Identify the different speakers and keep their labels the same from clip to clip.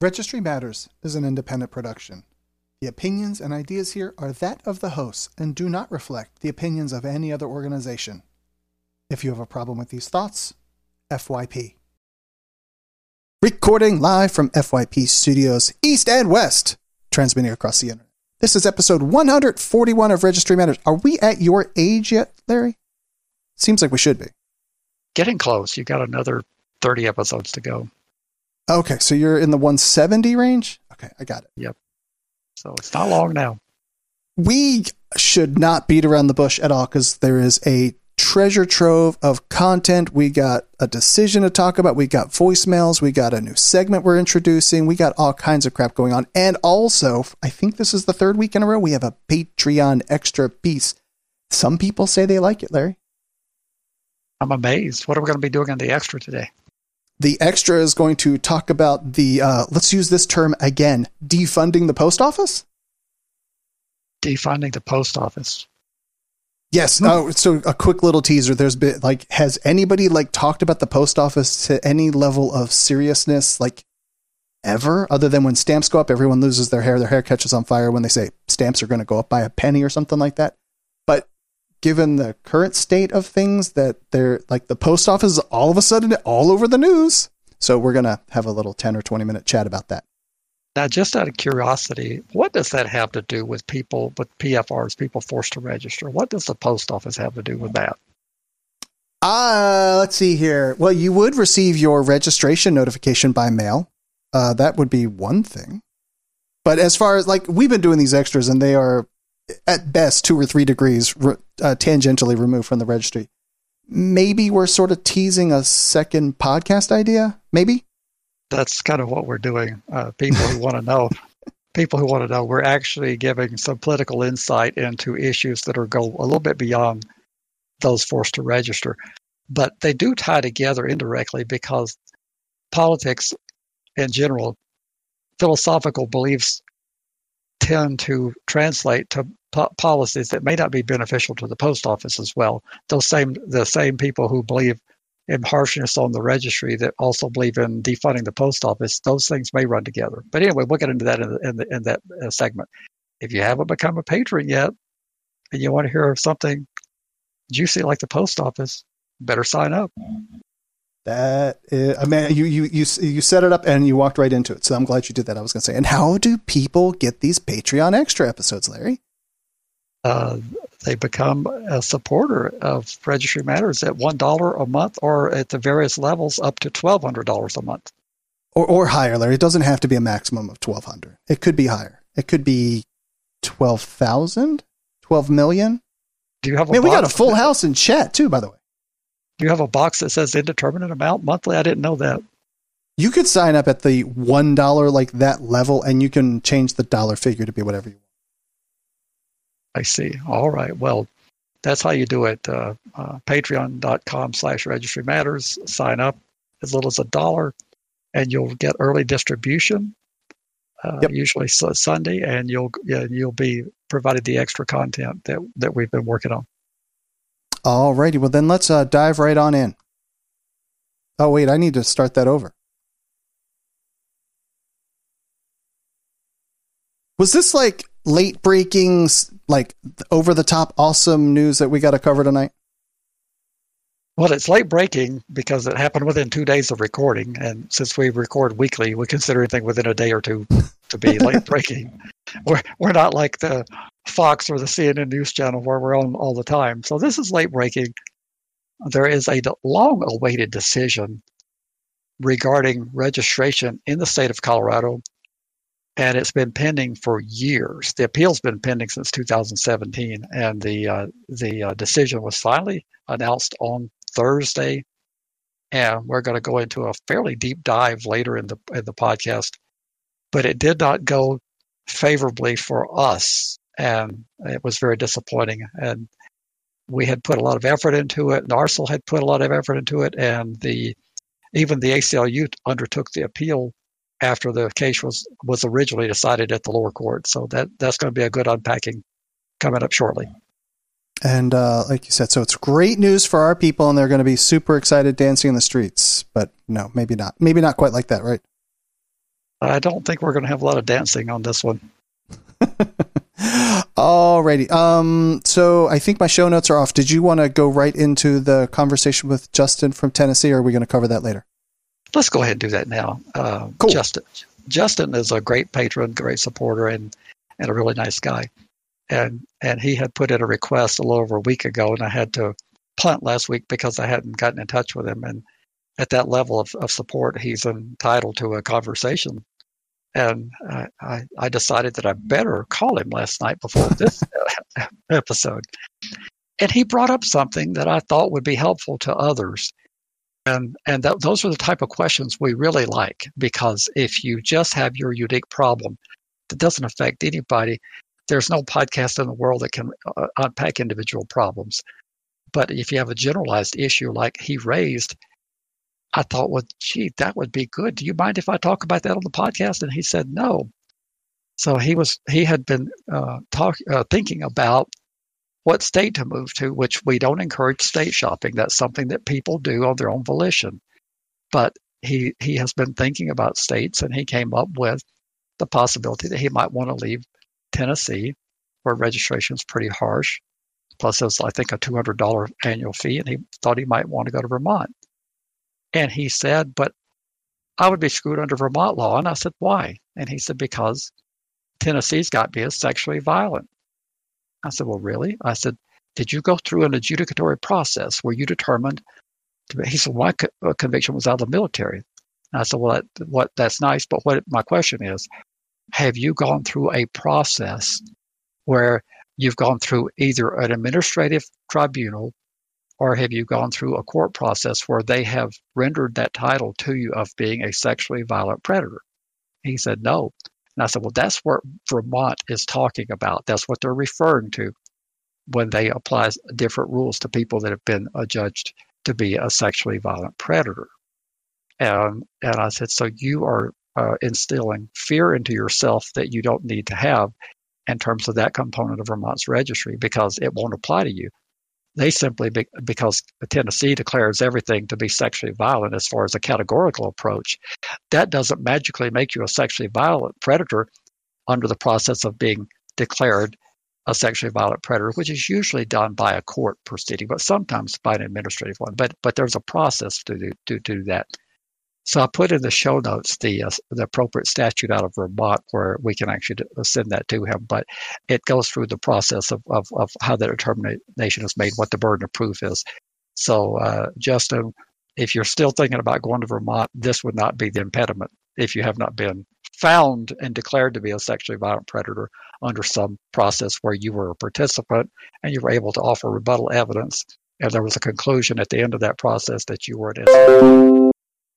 Speaker 1: Registry Matters is an independent production. The opinions and ideas here are that of the hosts and do not reflect the opinions of any other organization. If you have a problem with these thoughts, FYP. Recording live from FYP Studios, East and West, transmitting across the internet. This is episode 141 of Registry Matters. Are we at your age yet, Larry? Seems like we should be.
Speaker 2: Getting close. You got another 30 episodes to go.
Speaker 1: Okay, so you're in the 170 range? Okay, I got it.
Speaker 2: Yep. So it's not long now.
Speaker 1: We should not beat around the bush at all because there is a treasure trove of content. We got a decision to talk about. We got voicemails. We got a new segment we're introducing. We got all kinds of crap going on. And also, I think this is the third week in a row, we have a Patreon extra piece. Some people say they like it, Larry.
Speaker 2: I'm amazed. What are we going to be doing on the extra today?
Speaker 1: The extra is going to talk about the, let's use this term again, defunding the post office?
Speaker 2: Defunding the post office.
Speaker 1: Yes. So a quick little teaser. There's been has anybody talked about the post office to any level of seriousness, ever, other than when stamps go up, everyone loses their hair catches on fire when they say stamps are going to go up by a penny or something like that. But given the current state of things, that they're the post office is all of a sudden all over the news. So we're going to have a little 10 or 20 minute chat about that.
Speaker 2: Now, just out of curiosity, what does that have to do with people, with PFRs, people forced to register? What does the post office have to do with that?
Speaker 1: Let's see here. Well, you would receive your registration notification by mail. That would be one thing. But as far as we've been doing these extras and they are at best 2 or 3 degrees tangentially removed from the registry. Maybe we're sort of teasing a second podcast idea. Maybe.
Speaker 2: That's kind of what we're doing. People who want to know, we're actually giving some political insight into issues that go a little bit beyond those forced to register. But they do tie together indirectly because politics in general, philosophical beliefs tend to translate to policies that may not be beneficial to the post office as well. The same people who believe in harshness on the registry that also believe in defunding the post office, those things may run together. But anyway, we'll get into that in that segment. If you haven't become a patron yet and you want to hear something juicy like the post office, better sign up.
Speaker 1: That is, I mean, you set it up and you walked right into it. So I'm glad you did that. I was going to say, and how do people get these Patreon extra episodes, Larry?
Speaker 2: They become a supporter of Registry Matters at $1 a month, or at the various levels up to $1,200 a month,
Speaker 1: or higher, Larry. It doesn't have to be a maximum of 1,200. It could be higher. It could be 12,000, 12 million.
Speaker 2: Do you have?
Speaker 1: We got a full house in chat too, by the way.
Speaker 2: Do you have a box that says indeterminate amount monthly? I didn't know that.
Speaker 1: You could sign up at the $1 that level, and you can change the dollar figure to be whatever you want.
Speaker 2: I see. All right. Well, that's how you do it. Patreon.com/Registry Matters. Sign up as little as $1, and you'll get early distribution. Usually Sunday, and you'll be provided the extra content that we've been working on.
Speaker 1: All righty. Well, then let's dive right on in. Oh, wait, I need to start that over. Was this late breaking, over the top awesome news that we got to cover tonight?
Speaker 2: Well, it's late breaking because it happened within 2 days of recording. And since we record weekly, we consider anything within a day or two to be late breaking. We're not like the Fox or the CNN News Channel where we're on all the time. So this is late breaking. There is a long awaited decision regarding registration in the state of Colorado. And it's been pending for years. The appeal's been pending since 2017, and the decision was finally announced on Thursday. And we're going to go into a fairly deep dive later in the podcast. But it did not go favorably for us, and it was very disappointing. And we had put a lot of effort into it. NARSL had put a lot of effort into it, and even the ACLU undertook the appeal after the case was originally decided at the lower court. So that's going to be a good unpacking coming up shortly.
Speaker 1: And like you said, so it's great news for our people, and they're going to be super excited dancing in the streets. But no, maybe not. Maybe not quite like that, right?
Speaker 2: I don't think we're going to have a lot of dancing on this one.
Speaker 1: Alrighty. So I think my show notes are off. Did you want to go right into the conversation with Justin from Tennessee, or are we going to cover that later?
Speaker 2: Let's go ahead and do that now.
Speaker 1: Cool.
Speaker 2: Justin is a great patron, great supporter, and a really nice guy. And he had put in a request a little over a week ago, and I had to punt last week because I hadn't gotten in touch with him. And at that level of support, he's entitled to a conversation. And I decided that I better call him last night before this episode. And he brought up something that I thought would be helpful to others. And those are the type of questions we really like, because if you just have your unique problem that doesn't affect anybody, there's no podcast in the world that can unpack individual problems. But if you have a generalized issue like he raised, I thought, well, gee, that would be good. Do you mind if I talk about that on the podcast? And he said no. So he had been thinking about what state to move to, which we don't encourage state shopping. That's something that people do on their own volition. But he has been thinking about states, and he came up with the possibility that he might want to leave Tennessee, where registration is pretty harsh. Plus, there's, I think, a $200 annual fee, and he thought he might want to go to Vermont. And he said, but I would be screwed under Vermont law. And I said, why? And he said, because Tennessee's got me as sexually violent. I said, well, really? I said, did you go through an adjudicatory process where you determined? He said, my conviction was out of the military. And I said, well, that's nice. But what my question is, have you gone through a process where you've gone through either an administrative tribunal, or have you gone through a court process where they have rendered that title to you of being a sexually violent predator? He said, no. And I said, well, that's what Vermont is talking about. That's what they're referring to when they apply different rules to people that have been adjudged to be a sexually violent predator. And I said, so you are instilling fear into yourself that you don't need to have in terms of that component of Vermont's registry, because it won't apply to you. They simply, because Tennessee declares everything to be sexually violent as far as a categorical approach, that doesn't magically make you a sexually violent predator under the process of being declared a sexually violent predator, which is usually done by a court proceeding, but sometimes by an administrative one. But there's a process to do that. So I put in the show notes the appropriate statute out of Vermont where we can actually send that to him. But it goes through the process of how the determination is made, what the burden of proof is. So, Justin, if you're still thinking about going to Vermont, this would not be the impediment if you have not been found and declared to be a sexually violent predator under some process where you were a participant and you were able to offer rebuttal evidence, and there was a conclusion at the end of that process that you were an innocent.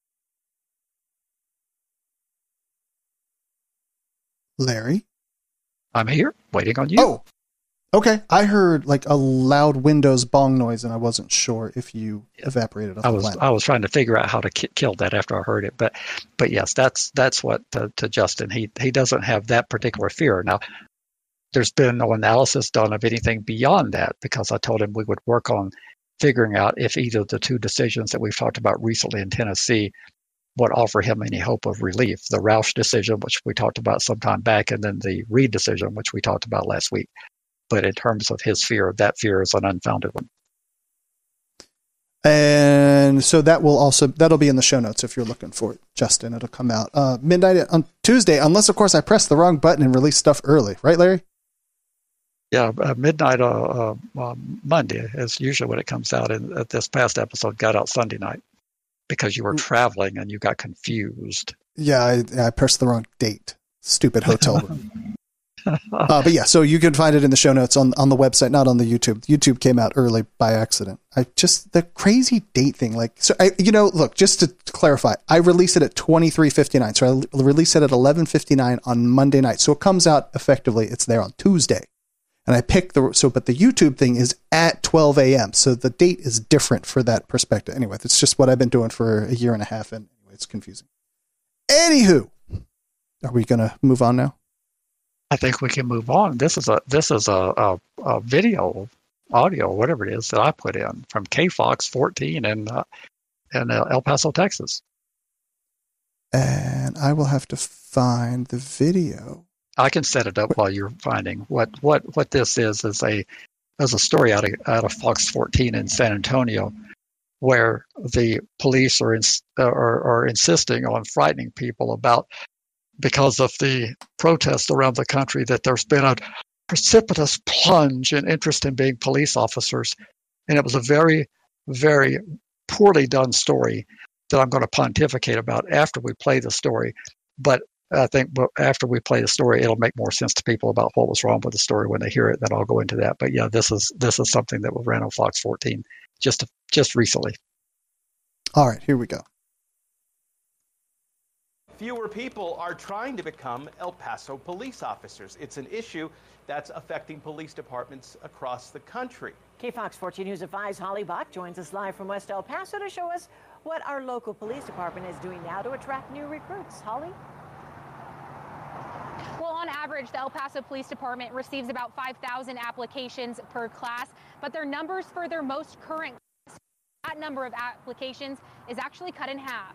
Speaker 1: Larry?
Speaker 2: I'm here, waiting on you.
Speaker 1: Oh, okay. I heard like a loud Windows bong noise, and I wasn't sure if you evaporated off the planet.
Speaker 2: I was trying to figure out how to kill that after I heard it, but yes, that's what to Justin. He doesn't have that particular fear. Now, there's been no analysis done of anything beyond that, because I told him we would work on figuring out if either of the two decisions that we've talked about recently in Tennessee would offer him any hope of relief. The Roush decision, which we talked about some time back, and then the Reed decision, which we talked about last week. But in terms of his fear, that fear is an unfounded one.
Speaker 1: And so that'll be in the show notes if you're looking for it, Justin. It'll come out midnight on Tuesday, unless, of course, I pressed the wrong button and released stuff early. Right, Larry?
Speaker 2: Yeah, midnight Monday is usually when it comes out. And this past episode got out Sunday night, because you were traveling and you got confused.
Speaker 1: Yeah, I pressed the wrong date. Stupid hotel room. But yeah, so you can find it in the show notes on the website, not on the YouTube. YouTube came out early by accident. The crazy date thing. Look, just to clarify, I released it at 23:59. So I released it at 11:59 on Monday night. So it comes out effectively, it's there on Tuesday. And I picked but the YouTube thing is at 12 a.m. So the date is different for that perspective. Anyway, it's just what I've been doing for a year and a half. And anyway, it's confusing. Anywho, are we going to move on now?
Speaker 2: I think we can move on. This is a video, audio, whatever it is that I put in from KFOX 14 in El Paso, Texas.
Speaker 1: And I will have to find the video.
Speaker 2: I can set it up while you're finding what this is a story out of Fox 14 in San Antonio, where the police are insisting on frightening people about, because of the protests around the country, that there's been a precipitous plunge in interest in being police officers. And it was a very, very poorly done story that I'm going to pontificate about after we play the story. But I think after we play the story, it'll make more sense to people about what was wrong with the story when they hear it. Then I'll go into that. But yeah, this is something that ran on Fox 14 just recently.
Speaker 1: All right, here we go.
Speaker 3: Fewer people are trying to become El Paso police officers. It's an issue that's affecting police departments across the country.
Speaker 4: KFOX 14 News at 5's Holly Bach joins us live from West El Paso to show us what our local police department is doing now to attract new recruits. Holly?
Speaker 5: Well, on average, the El Paso Police Department receives about 5,000 applications per class, but their numbers for their most current class, that number of applications is actually cut in half.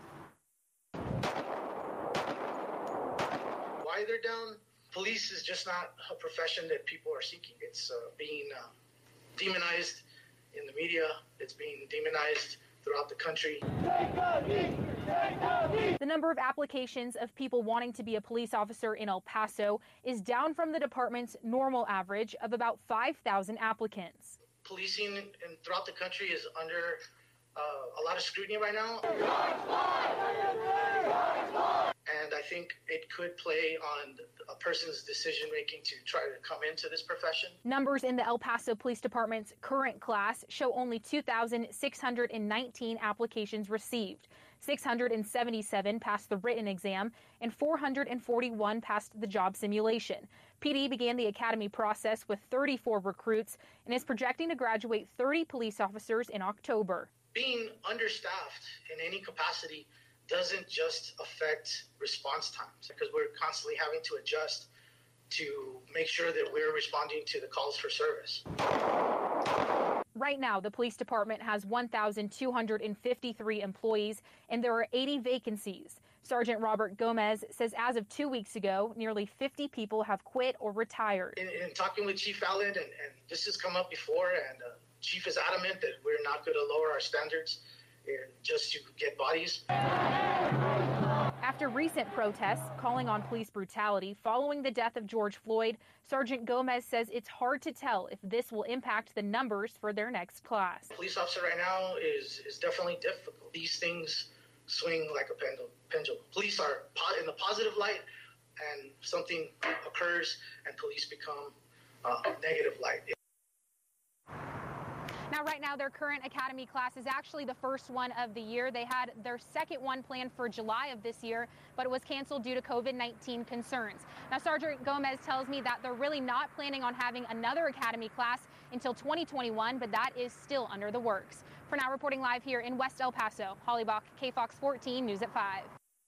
Speaker 6: Why they're down? Police is just not a profession that people are seeking. It's being demonized in the media. It's being demonized throughout the country.
Speaker 5: The number of applications of people wanting to be a police officer in El Paso is down from the department's normal average of about 5,000 applicants.
Speaker 6: Policing throughout the country is under a lot of scrutiny right now. And I think it could play on a person's decision-making to try to come into this profession.
Speaker 5: Numbers in the El Paso Police Department's current class show only 2,619 applications received. 677 passed the written exam, and 441 passed the job simulation. PD began the academy process with 34 recruits and is projecting to graduate 30 police officers in October.
Speaker 6: Being understaffed in any capacity doesn't just affect response times, because we're constantly having to adjust to make sure that we're responding to the calls for service.
Speaker 5: Right now, the police department has 1,253 employees, and there are 80 vacancies. Sergeant Robert Gomez says as of 2 weeks ago, nearly 50 people have quit or retired.
Speaker 6: In talking with Chief Allen, and this has come up before, and Chief is adamant that we're not going to lower our standards just to get bodies.
Speaker 5: After recent protests calling on police brutality following the death of George Floyd, Sergeant Gomez says it's hard to tell if this will impact the numbers for their next class.
Speaker 6: Police officer right now is definitely difficult. These things swing like a pendulum. Police are in the positive light, and something occurs and police become negative light.
Speaker 5: Now, right now, their current academy class is actually the first one of the year. They had their second one planned for July of this year, but it was canceled due to COVID-19 concerns. Now, Sergeant Gomez tells me that they're really not planning on having another academy class until 2021, but that is still under the works. For now, reporting live here in West El Paso, Holly Bach, KFOX 14 News at 5.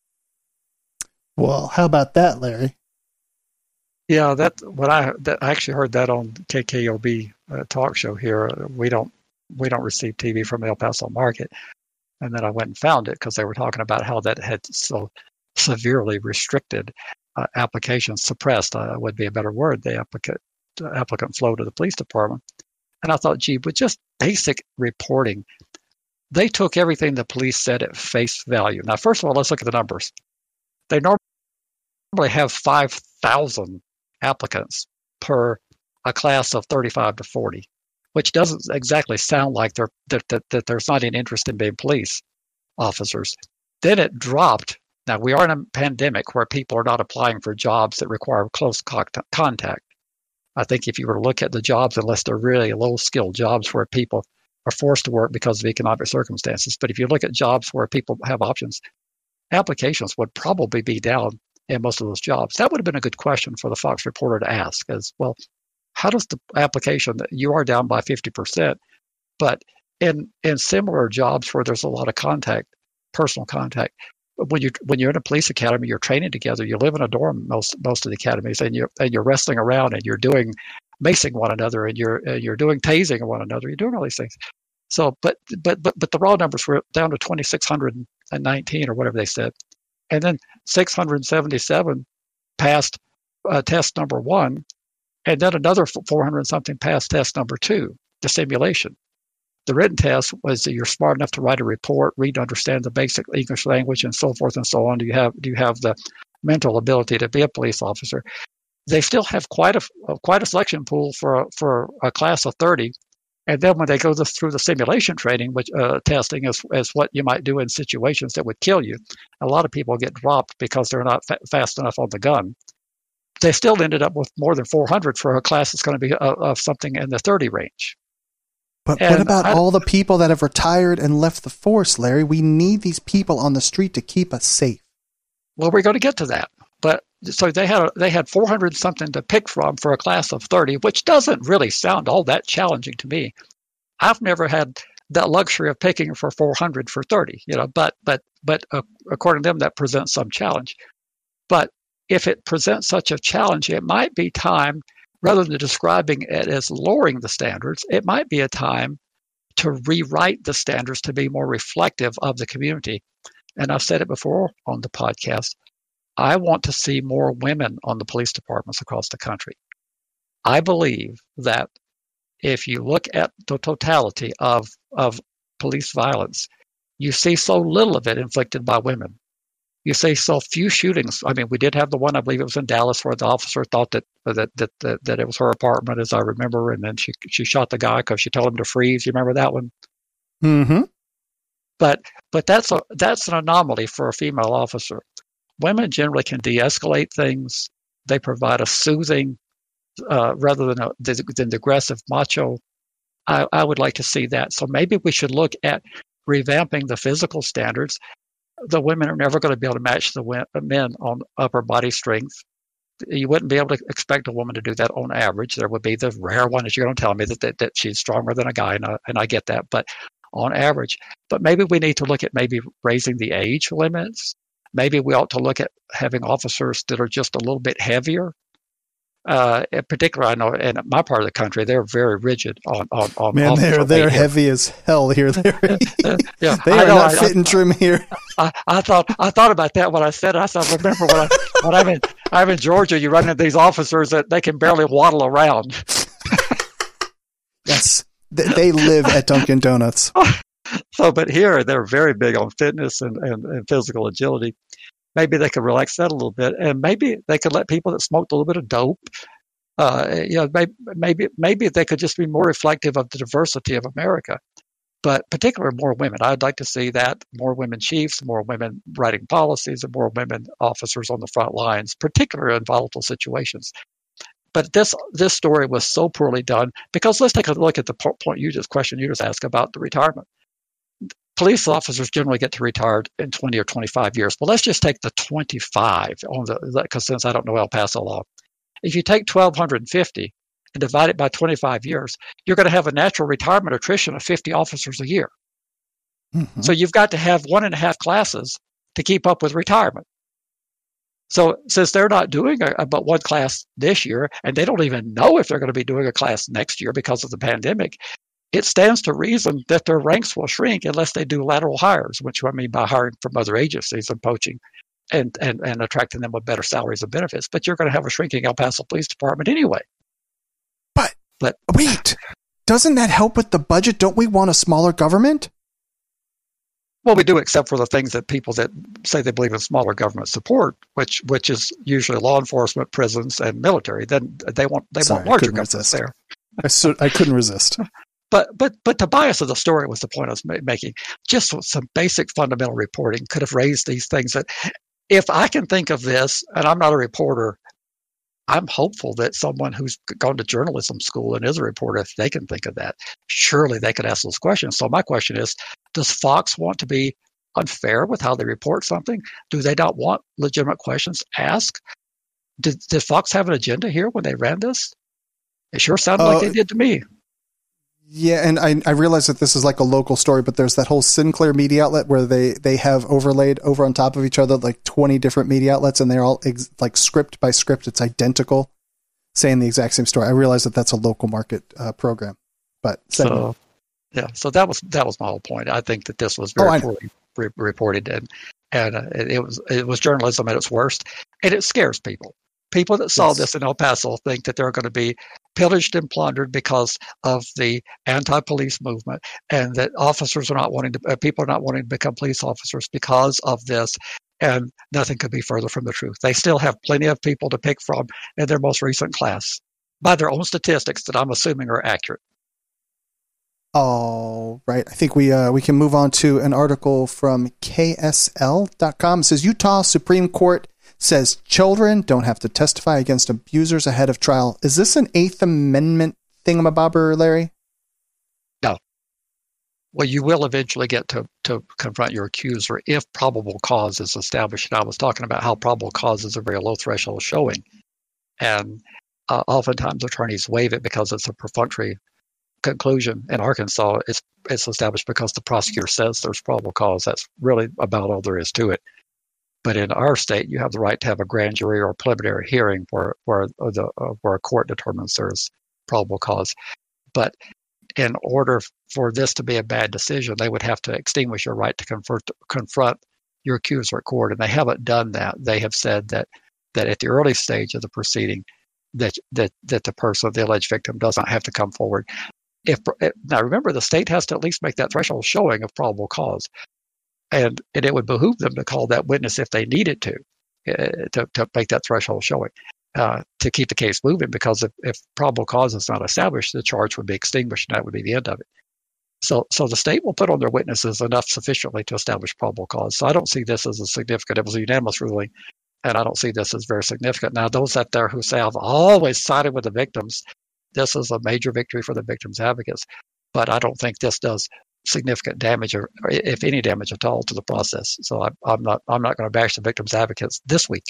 Speaker 1: Well, how about that, Larry?
Speaker 2: Yeah, I actually heard that on KKOB talk show here. We don't receive TV from the El Paso market, and then I went and found it because they were talking about how that had so severely restricted applications, suppressed would be a better word, the applicant flow to the police department. And I thought, gee, with just basic reporting, they took everything the police said at face value. Now, first of all, let's look at the numbers. They normally have 5,000 applicants per a class of 35 to 40, which doesn't exactly sound like that there's not an interest in being police officers. Then it dropped. Now, we are in a pandemic where people are not applying for jobs that require close contact. I think if you were to look at the jobs, unless they're really low-skilled jobs where people are forced to work because of economic circumstances, but if you look at jobs where people have options, applications would probably be down in most of those jobs. That would have been a good question for the Fox reporter to ask as well. How does the application that you are down by 50%, but in similar jobs where there's a lot of contact, personal contact, when you're in a police academy, you're training together, you live in a dorm most of the academies, and you're wrestling around and you're doing macing one another and you're doing tasing one another, you're doing all these things. So but the raw numbers were down to 2,619 or whatever they said. and then 677 passed test number 1, and then another 400 and something passed test number 2, the simulation. The written test was that you're smart enough to write a report, read, understand the basic English language, and so forth and so on. Do you have the mental ability to be a police officer? They still have quite a selection pool for a class of 30, and then when they go through the simulation training, which testing is what you might do in situations that would kill you. A lot of people get dropped because they're not fast enough on the gun. They still ended up with more than 400 for a class that's going to be of something in the 30 range.
Speaker 1: But what about all the people that have retired and left the force, Larry? We need these people on the street to keep us safe.
Speaker 2: Well, we're going to get to that. But so they had 400 something to pick from for a class of 30, which doesn't really sound all that challenging to me. I've never had that luxury of picking for 400 for 30, but according to them, that presents some challenge. But if it presents such a challenge, it might be time, rather than describing it as lowering the standards, it might be a time to rewrite the standards to be more reflective of the community. And I've said it before on the podcast, I want to see more women on the police departments across the country. I believe that if you look at the totality of police violence, you see so little of it inflicted by women. You see so few shootings. I mean, we did have the one, I believe it was in Dallas, where the officer thought that it was her apartment, as I remember, and then she shot the guy because she told him to freeze. You remember that one?
Speaker 1: Mm-hmm.
Speaker 2: But that's an anomaly for a female officer. Women generally can de-escalate things. They provide a soothing rather than the aggressive macho. I would like to see that. So maybe we should look at revamping the physical standards. The women are never going to be able to match the men on upper body strength. You wouldn't be able to expect a woman to do that on average. There would be the rare one, as you're going to tell me, that she's stronger than a guy, and I get that. But on average, but maybe we need to look at maybe raising the age limits. Maybe we ought to look at having officers that are just a little bit heavier. In particular, I know in my part of the country, they're very rigid on.
Speaker 1: Man, they're heavy as hell here.
Speaker 2: Yeah,
Speaker 1: they are not fit and trim here.
Speaker 2: I thought about that when I said it. I thought, remember when I'm in Georgia, you run into these officers that they can barely waddle around.
Speaker 1: Yes, they live at Dunkin' Donuts.
Speaker 2: So, but here they're very big on fitness and physical agility. Maybe they could relax that a little bit, and maybe they could let people that smoked a little bit of dope. Maybe they could just be more reflective of the diversity of America. But particularly more women. I'd like to see that more women chiefs, more women writing policies, and more women officers on the front lines, particularly in volatile situations. But this story was so poorly done because let's take a look at the question you just asked about the retirement. Police officers generally get to retire in 20 or 25 years. Well, let's just take the 25 because since I don't know El Paso law. If you take 1,250 and divide it by 25 years, you're going to have a natural retirement attrition of 50 officers a year. Mm-hmm. So you've got to have 1.5 classes to keep up with retirement. So since they're not doing but one class this year, and they don't even know if they're going to be doing a class next year because of the pandemic, it stands to reason that their ranks will shrink unless they do lateral hires, which I mean by hiring from other agencies and poaching and attracting them with better salaries and benefits. But you're going to have a shrinking El Paso Police Department anyway.
Speaker 1: But wait, doesn't that help with the budget? Don't we want a smaller government?
Speaker 2: Well, we do, except for the things that people that say they believe in smaller government support, which is usually law enforcement, prisons, and military. Then they want larger governments there.
Speaker 1: I couldn't resist.
Speaker 2: But Tobias of the story was the point I was making. Just some basic fundamental reporting could have raised these things. That if I can think of this, and I'm not a reporter, I'm hopeful that someone who's gone to journalism school and is a reporter, if they can think of that, surely they could ask those questions. So my question is, does Fox want to be unfair with how they report something? Do they not want legitimate questions asked? Did Fox have an agenda here when they ran this? It sure sounded like they did to me.
Speaker 1: Yeah, and I realize that this is like a local story, but there's that whole Sinclair media outlet where they have overlaid over on top of each other like 20 different media outlets, and they're all like script by script. It's identical, saying the exact same story. I realize that that's a local market program, but
Speaker 2: so that was my whole point. I think that this was very poorly reported, And it was journalism at its worst, and it scares people. People that saw this in El Paso think that they're going to be pillaged and plundered because of the anti-police movement, and that people are not wanting to become police officers because of this. And nothing could be further from the truth. They still have plenty of people to pick from in their most recent class, by their own statistics that I'm assuming are accurate.
Speaker 1: All right. I think we can move on to an article from KSL.com. It says Utah Supreme Court says children don't have to testify against abusers ahead of trial. Is this an Eighth Amendment thingamabobber, Larry?
Speaker 2: No. Well, you will eventually get to confront your accuser if probable cause is established. And I was talking about how probable cause is a very low threshold showing. And oftentimes attorneys waive it because it's a perfunctory conclusion. In Arkansas, it's established because the prosecutor says there's probable cause. That's really about all there is to it. But in our state, you have the right to have a grand jury or a preliminary hearing where a court determines there's probable cause. But in order for this to be a bad decision, they would have to extinguish your right to confront your accuser at court, and they haven't done that. They have said that at the early stage of the proceeding, that the person, the alleged victim, does not have to come forward. Now, remember, the state has to at least make that threshold showing of probable cause, and it would behoove them to call that witness if they needed to make that threshold showing to keep the case moving. Because if probable cause is not established, the charge would be extinguished, and that would be the end of it. So the state will put on their witnesses enough sufficiently to establish probable cause. So I don't see this as a significant. It was a unanimous ruling, and I don't see this as very significant. Now, those out there who say I've always sided with the victims, this is a major victory for the victims' advocates. But I don't think this does significant damage, or if any damage at all, to the process. So I'm not going to bash the victims' advocates this week.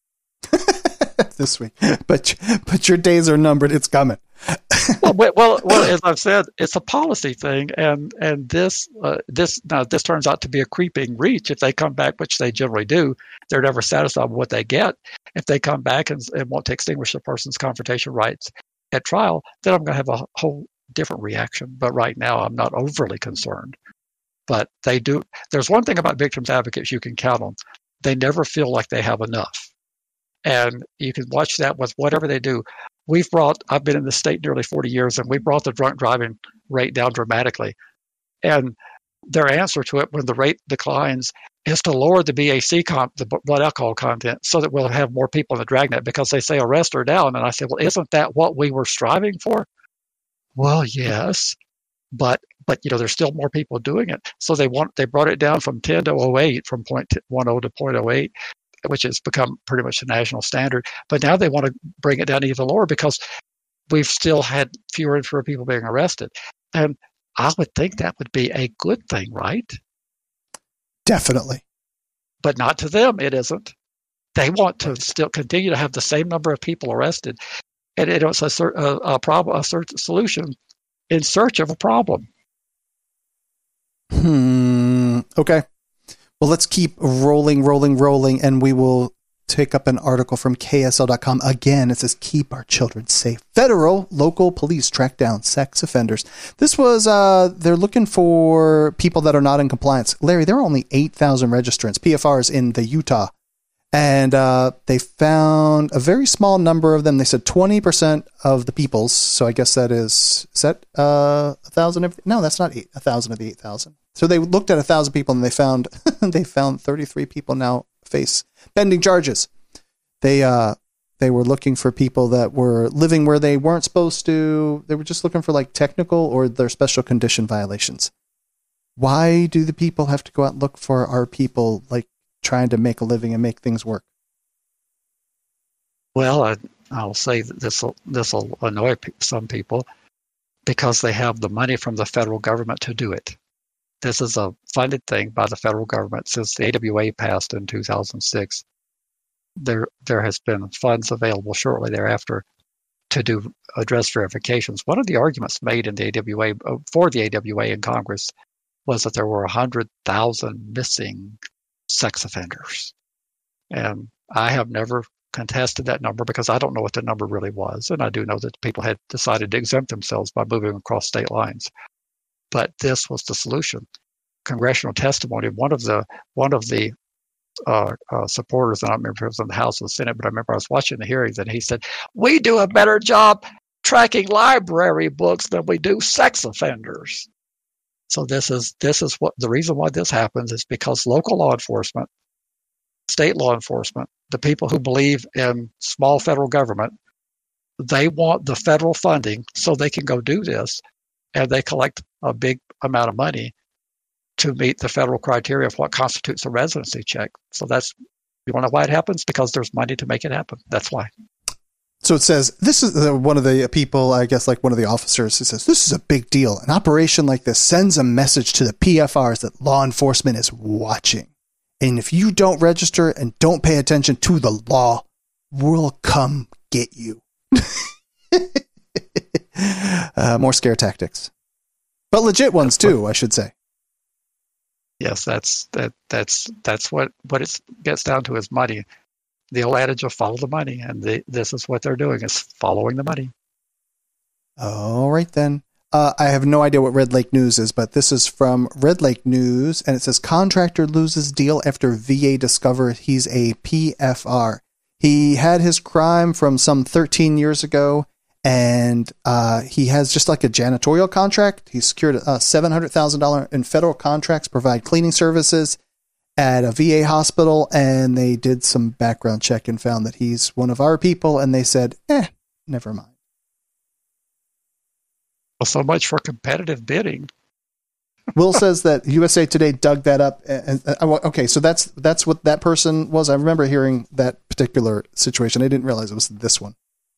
Speaker 1: This week, but your days are numbered. It's coming.
Speaker 2: well, as I've said, it's a policy thing, and this turns out to be a creeping reach. If they come back, which they generally do, they're never satisfied with what they get. If they come back and want to extinguish the person's confrontation rights at trial, then I'm going to have a whole different reaction. But right now, I'm not overly concerned. But they do. There's one thing about victims advocates you can count on: they never feel like they have enough. And you can watch that with whatever they do. I've been in the state nearly 40 years, and we brought the drunk driving rate down dramatically. And their answer to it when the rate declines is to lower the BAC, the blood alcohol content, so that we'll have more people in the dragnet, because they say arrests are down. And I say, well, isn't that what we were striving for? Well, yes, but there's still more people doing it. So they brought it down from 10 to 0.8, from 0.10 to 0.08. Which has become pretty much the national standard. But now they want to bring it down even lower because we've still had fewer and fewer people being arrested. And I would think that would be a good thing, right?
Speaker 1: Definitely.
Speaker 2: But not to them, it isn't. They want to still continue to have the same number of people arrested. And it's a solution in search of a problem.
Speaker 1: Okay. Well, let's keep rolling, and we will take up an article from KSL.com. Again, it says, keep our children safe. Local police track down sex offenders. This was, they're looking for people that are not in compliance. Larry, there are only 8,000 registrants, PFRs in the Utah. And they found a very small number of them. They said 20% of the peoples. So I guess is that 1,000? No, that's not 1,000 of the 8,000. So they looked at 1,000 people, and they found 33 people now face pending charges. They were looking for people that were living where they weren't supposed to. They were just looking for like technical or their special condition violations. Why do the people have to go out and look for our people, like trying to make a living and make things work?
Speaker 2: Well, I'll say that this will annoy some people because they have the money from the federal government to do it. This is a funded thing by the federal government since the AWA passed in 2006. There has been funds available shortly thereafter to do address verifications. One of the arguments made in the AWA for the AWA in Congress was that there were 100,000 missing sex offenders. And I have never contested that number because I don't know what the number really was. And I do know that people had decided to exempt themselves by moving across state lines. But this was the solution. Congressional testimony. One of the supporters, and I don't remember if it was in the House or the Senate, but I remember I was watching the hearings, and he said, "We do a better job tracking library books than we do sex offenders." So this is what the reason why this happens is because local law enforcement, state law enforcement, the people who believe in small federal government, they want the federal funding so they can go do this, and they collect a big amount of money to meet the federal criteria of what constitutes a residency check. So that's, you want to know why it happens? Because there's money to make it happen. That's why.
Speaker 1: So it says, this is one of the people, I guess, like one of the officers, it says, this is a big deal. An operation like this sends a message to the PFRs that law enforcement is watching. And if you don't register and don't pay attention to the law, we'll come get you. More scare tactics. But legit ones too, I should say.
Speaker 2: Yes, that's what it gets down to is money. The old adage of follow the money, and this is what they're doing, is following the money.
Speaker 1: All right, then. I have no idea what Red Lake News is, but this is from Red Lake News, and it says, contractor loses deal after VA discover he's a PFR. He had his crime from some 13 years ago, and he has just like a janitorial contract. He secured $700,000 in federal contracts, provide cleaning services at a VA hospital, and they did some background check and found that he's one of our people, and they said, never mind.
Speaker 2: Well, so much for competitive bidding.
Speaker 1: Will says that USA Today dug that up. Okay, so that's what that person was. I remember hearing that particular situation. I didn't realize it was this one.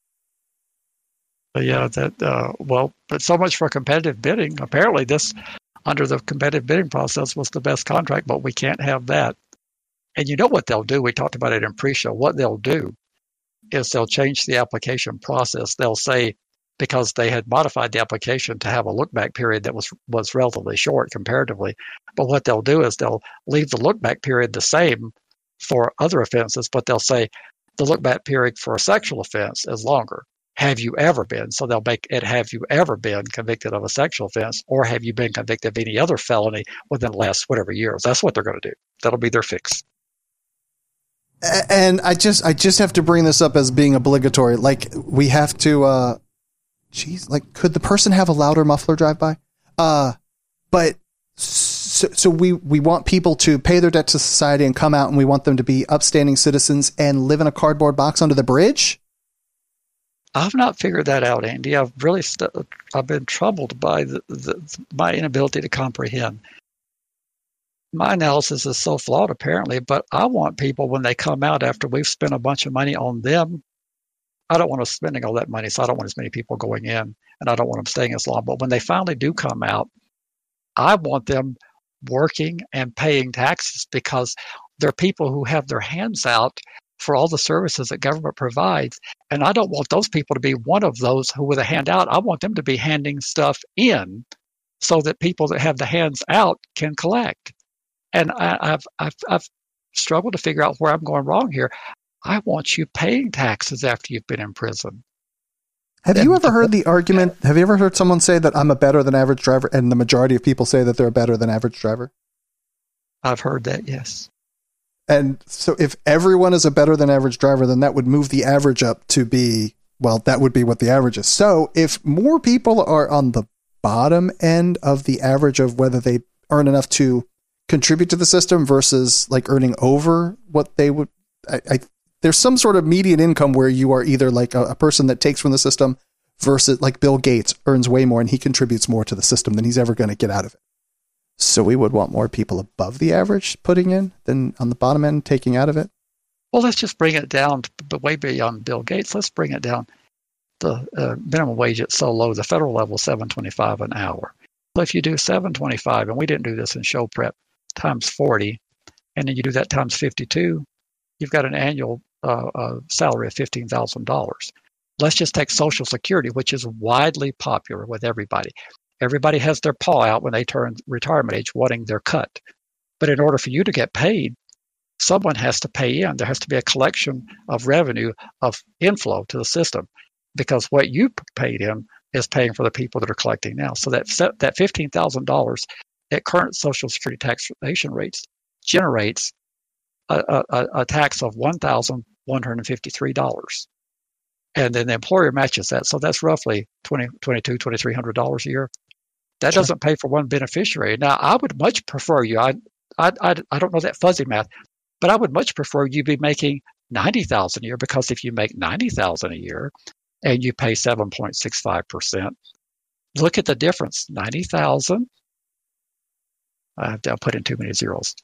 Speaker 2: Yeah, but so much for competitive bidding. Apparently this, under the competitive bidding process, was the best contract, but we can't have that. And you know what they'll do? We talked about it in pre-show. What they'll do is they'll change the application process. They'll say, because they had modified the application to have a look-back period that was relatively short comparatively. But what they'll do is they'll leave the look-back period the same for other offenses, but they'll say the look-back period for a sexual offense is longer. Have you ever been? So they'll make it, have you ever been convicted of a sexual offense, or have you been convicted of any other felony within the last whatever years? That's what they're going to do. That'll be their fix.
Speaker 1: And I just have to bring this up as being obligatory. Like, we have to, could the person have a louder muffler drive by? But so we want people to pay their debt to society and come out, and we want them to be upstanding citizens and live in a cardboard box under the bridge?
Speaker 2: I've not figured that out, Andy. I've really I've been troubled by my inability to comprehend. My analysis is so flawed, apparently, but I want people, when they come out after we've spent a bunch of money on them, I don't want us spending all that money, so I don't want as many people going in, and I don't want them staying as long. But when they finally do come out, I want them working and paying taxes, because they're people who have their hands out for all the services that government provides. And I don't want those people to be one of those who, with a hand out, I want them to be handing stuff in so that people that have the hands out can collect. And I've struggled to figure out where I'm going wrong here. I want you paying taxes after you've been in prison.
Speaker 1: Have you ever heard the argument? Have you ever heard someone say that I'm a better than average driver, and the majority of people say that they're a better than average driver?
Speaker 2: I've heard that, yes.
Speaker 1: And so if everyone is a better than average driver, then that would move the average up to be, well, that would be what the average is. So if more people are on the bottom end of the average of whether they earn enough to contribute to the system versus like earning over what they would, there's some sort of median income where you are either like a person that takes from the system versus like Bill Gates earns way more and he contributes more to the system than he's ever going to get out of it. So we would want more people above the average putting in than on the bottom end taking out of it.
Speaker 2: Well, let's just bring it down, but way beyond Bill Gates. Let's bring it down. The minimum wage is so low, the federal level is $7.25 an hour. So if you do $7.25, and we didn't do this in show prep, times 40, and then you do that times 52, you've got an annual salary of $15,000. Let's just take Social Security, which is widely popular with everybody. Everybody has their paw out when they turn retirement age wanting their cut. But in order for you to get paid, someone has to pay in. There has to be a collection of revenue, of inflow to the system, because what you paid in is paying for the people that are collecting now. So that $15,000 at current Social Security taxation rates generates a tax of $1,153. And then the employer matches that. So that's roughly $2,300 a year. That doesn't pay for one beneficiary. Now, I would much prefer you, I don't know that fuzzy math, but I would much prefer you be making $90,000 a year, because if you make $90,000 a year and you pay 7.65%, look at the difference. 90,000. I put in too many zeros.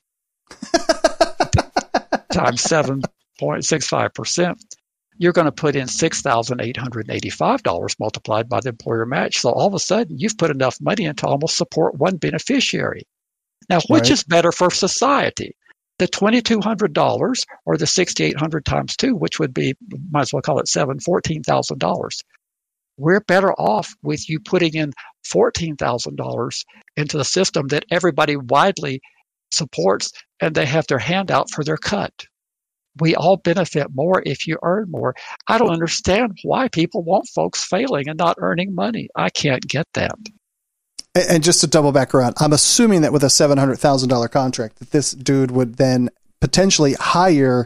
Speaker 2: Times 7.65%. You're going to put in $6,885 multiplied by the employer match. So all of a sudden, you've put enough money in to almost support one beneficiary. Now, which is better for society? The $2,200 or the $6,800 times 2, which would be, might as well call it $14,000. We're better off with you putting in $14,000 into the system that everybody widely supports, and they have their hand out for their cut. We all benefit more if you earn more. I don't understand why people want folks failing and not earning money. I can't get that.
Speaker 1: And just to double back around, I'm assuming that with a $700,000 contract, that this dude would then potentially hire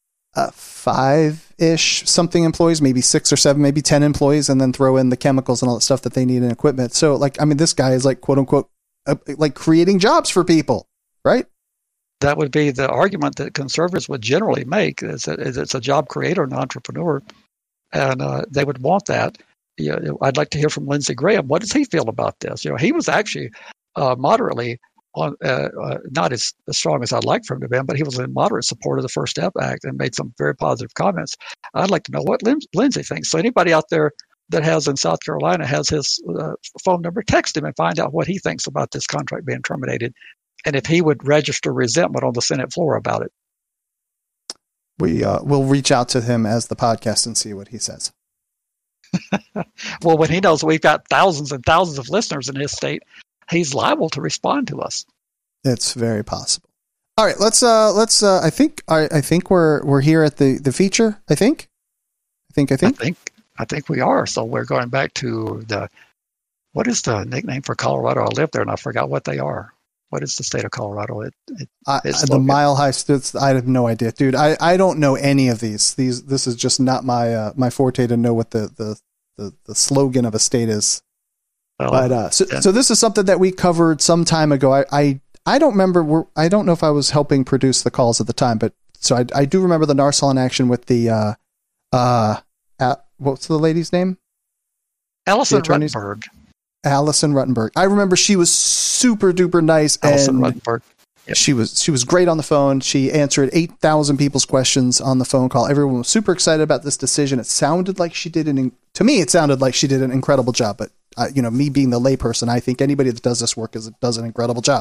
Speaker 1: 5-ish something employees, maybe 6 or 7, maybe 10 employees, and then throw in the chemicals and all that stuff that they need in equipment. So, like, I mean, this guy is like, quote unquote, like creating jobs for people, right?
Speaker 2: That would be the argument that conservatives would generally make, is that it's a job creator, an entrepreneur, and they would want that. I'd like to hear from Lindsey Graham. What does he feel about this? He was actually moderately on, not as strong as I'd like for him to be, but he was in moderate support of the First Step Act and made some very positive comments. I'd like to know what Lindsey thinks. So anybody out there that has in South Carolina has his phone number, text him and find out what he thinks about this contract being terminated, and if he would register resentment on the Senate floor about it.
Speaker 1: We'll reach out to him as the podcast and see what he says.
Speaker 2: Well, when he knows we've got thousands and thousands of listeners in his state, he's liable to respond to us.
Speaker 1: It's very possible. All right, let's. I think we're here at the feature. I think
Speaker 2: we are. So we're going back to what is the nickname for Colorado? I live there and I forgot what they are. What is the state of Colorado?
Speaker 1: The Mile High. I have no idea, dude. I don't know any of these. This is just not my forte to know what the slogan of a state is. Well, but so this is something that we covered some time ago. I don't remember. I don't know if I was helping produce the calls at the time, but so I do remember the NARSOL in action with the what's the lady's name?
Speaker 2: Allison Ruttenberg.
Speaker 1: Allison Ruttenberg. I remember she was super duper nice.
Speaker 2: Allison Ruttenberg.
Speaker 1: Yep. She was great on the phone. She answered 8,000 people's questions on the phone call. Everyone was super excited about this decision. It sounded like she did to me, it sounded like she did an incredible job. But me being the layperson, I think anybody that does this work does an incredible job.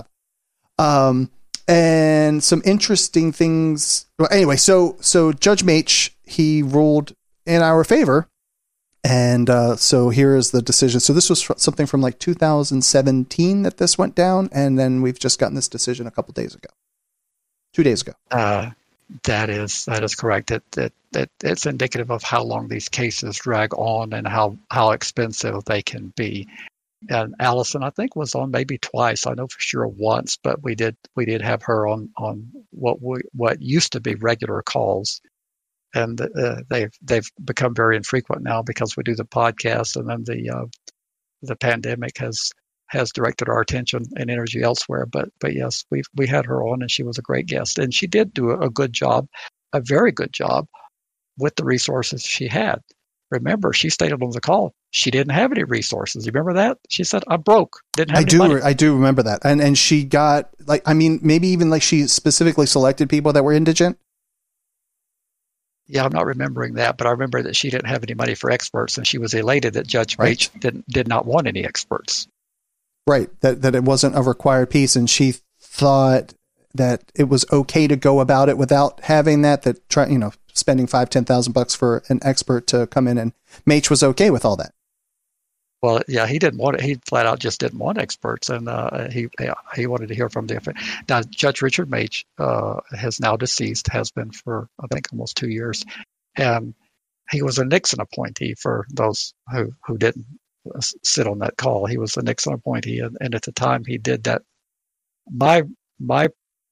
Speaker 1: And some interesting things. Well, anyway, so Judge Mach, he ruled in our favor. And so here is the decision. So this was something from like 2017 that this went down, and then we've just gotten this decision a couple days ago, 2 days ago.
Speaker 2: That is correct. That it's indicative of how long these cases drag on and how expensive they can be. And Allison, I think, was on maybe twice. I know for sure once, but we did have her on what used to be regular calls. And they've become very infrequent now because we do the podcast, and then the pandemic has directed our attention and energy elsewhere. But yes, we had her on, and she was a great guest, and she did do a good job, a very good job, with the resources she had. Remember, she stated on the call she didn't have any resources. You remember that? She said, "I'm broke. Didn't have any money."
Speaker 1: I do remember that, and she got maybe even she specifically selected people that were indigent.
Speaker 2: Yeah, I'm not remembering that, but I remember that she didn't have any money for experts, and she was elated that Judge Mach did not want any experts. Right,
Speaker 1: that it wasn't a required piece, and she thought that it was okay to go about it without having spending $5,000-$10,000 for an expert to come in, and Mach was okay with all that.
Speaker 2: Well, yeah, he didn't want it. He flat out just didn't want experts, and he wanted to hear from the. Now, Judge Richard Mach has now deceased, has been for I think almost 2 years, and he was a Nixon appointee. For those who didn't sit on that call, he was a Nixon appointee, and at the time he did that. My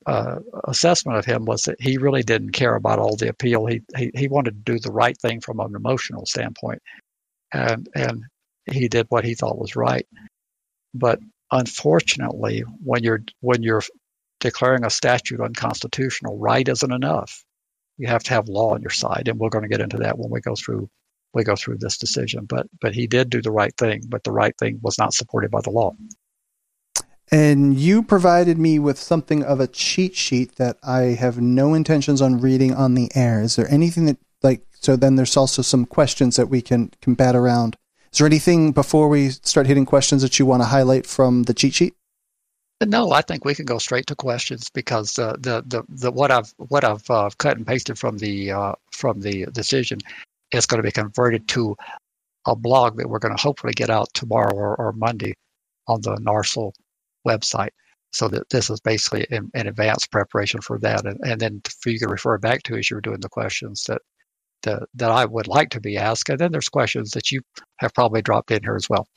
Speaker 2: assessment of him was that he really didn't care about all the appeal. He wanted to do the right thing from an emotional standpoint, and he did what he thought was right. But unfortunately, when you're declaring a statute unconstitutional, right isn't enough. You have to have law on your side, and we're going to get into that when we go through this decision. But he did do the right thing, but the right thing was not supported by the law.
Speaker 1: And you provided me with something of a cheat sheet that I have no intentions on reading on the air. Is there anything that, so then there's also some questions that we can bat around. Is there anything before we start hitting questions that you want to highlight from the cheat sheet?
Speaker 2: No, I think we can go straight to questions because the what I've cut and pasted from the decision is going to be converted to a blog that we're going to hopefully get out tomorrow or Monday on the NARSL website. So that this is basically an advanced preparation for that, and then for you to refer back to as you're doing the questions that I would like to be asked, and then there's questions that you have probably dropped in here as well.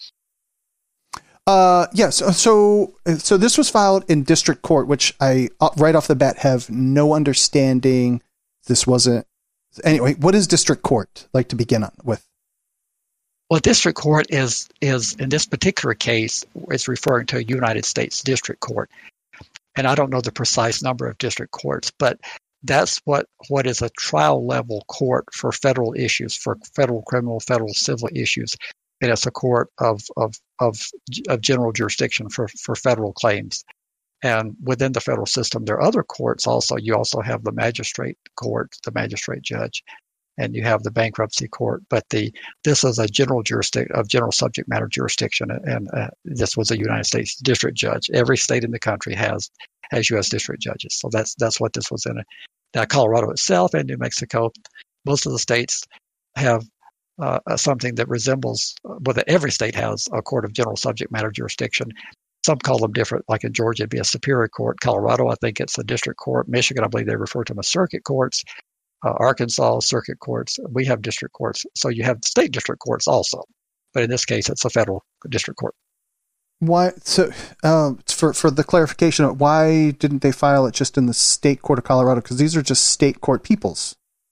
Speaker 1: Yes. So this was filed in district court, which I right off the bat have no understanding. This wasn't anyway. What is district court like to begin on with?
Speaker 2: Well, district court is in this particular case, it's referring to a United States district court, and I don't know the precise number of district courts, but that's what is a trial level court for federal issues, for federal criminal, federal civil issues. And it's a court of general jurisdiction for federal claims. And within the federal system, there are other courts also. You also have the magistrate court, the magistrate judge, and you have the bankruptcy court. But this is a general subject matter jurisdiction, and this was a United States district judge. Every state in the country has U.S. district judges. So that's what this was in. Now, Colorado itself and New Mexico, most of the states have something that resembles, every state has a court of general subject matter jurisdiction. Some call them different, like in Georgia, it'd be a superior court. Colorado, I think it's a district court. Michigan, I believe they refer to them as circuit courts. Arkansas, circuit courts. We have district courts. So you have state district courts also. But in this case, it's a federal district court.
Speaker 1: Why? So for the clarification, why didn't they file it just in the state court of Colorado? Because these are just state court peoples.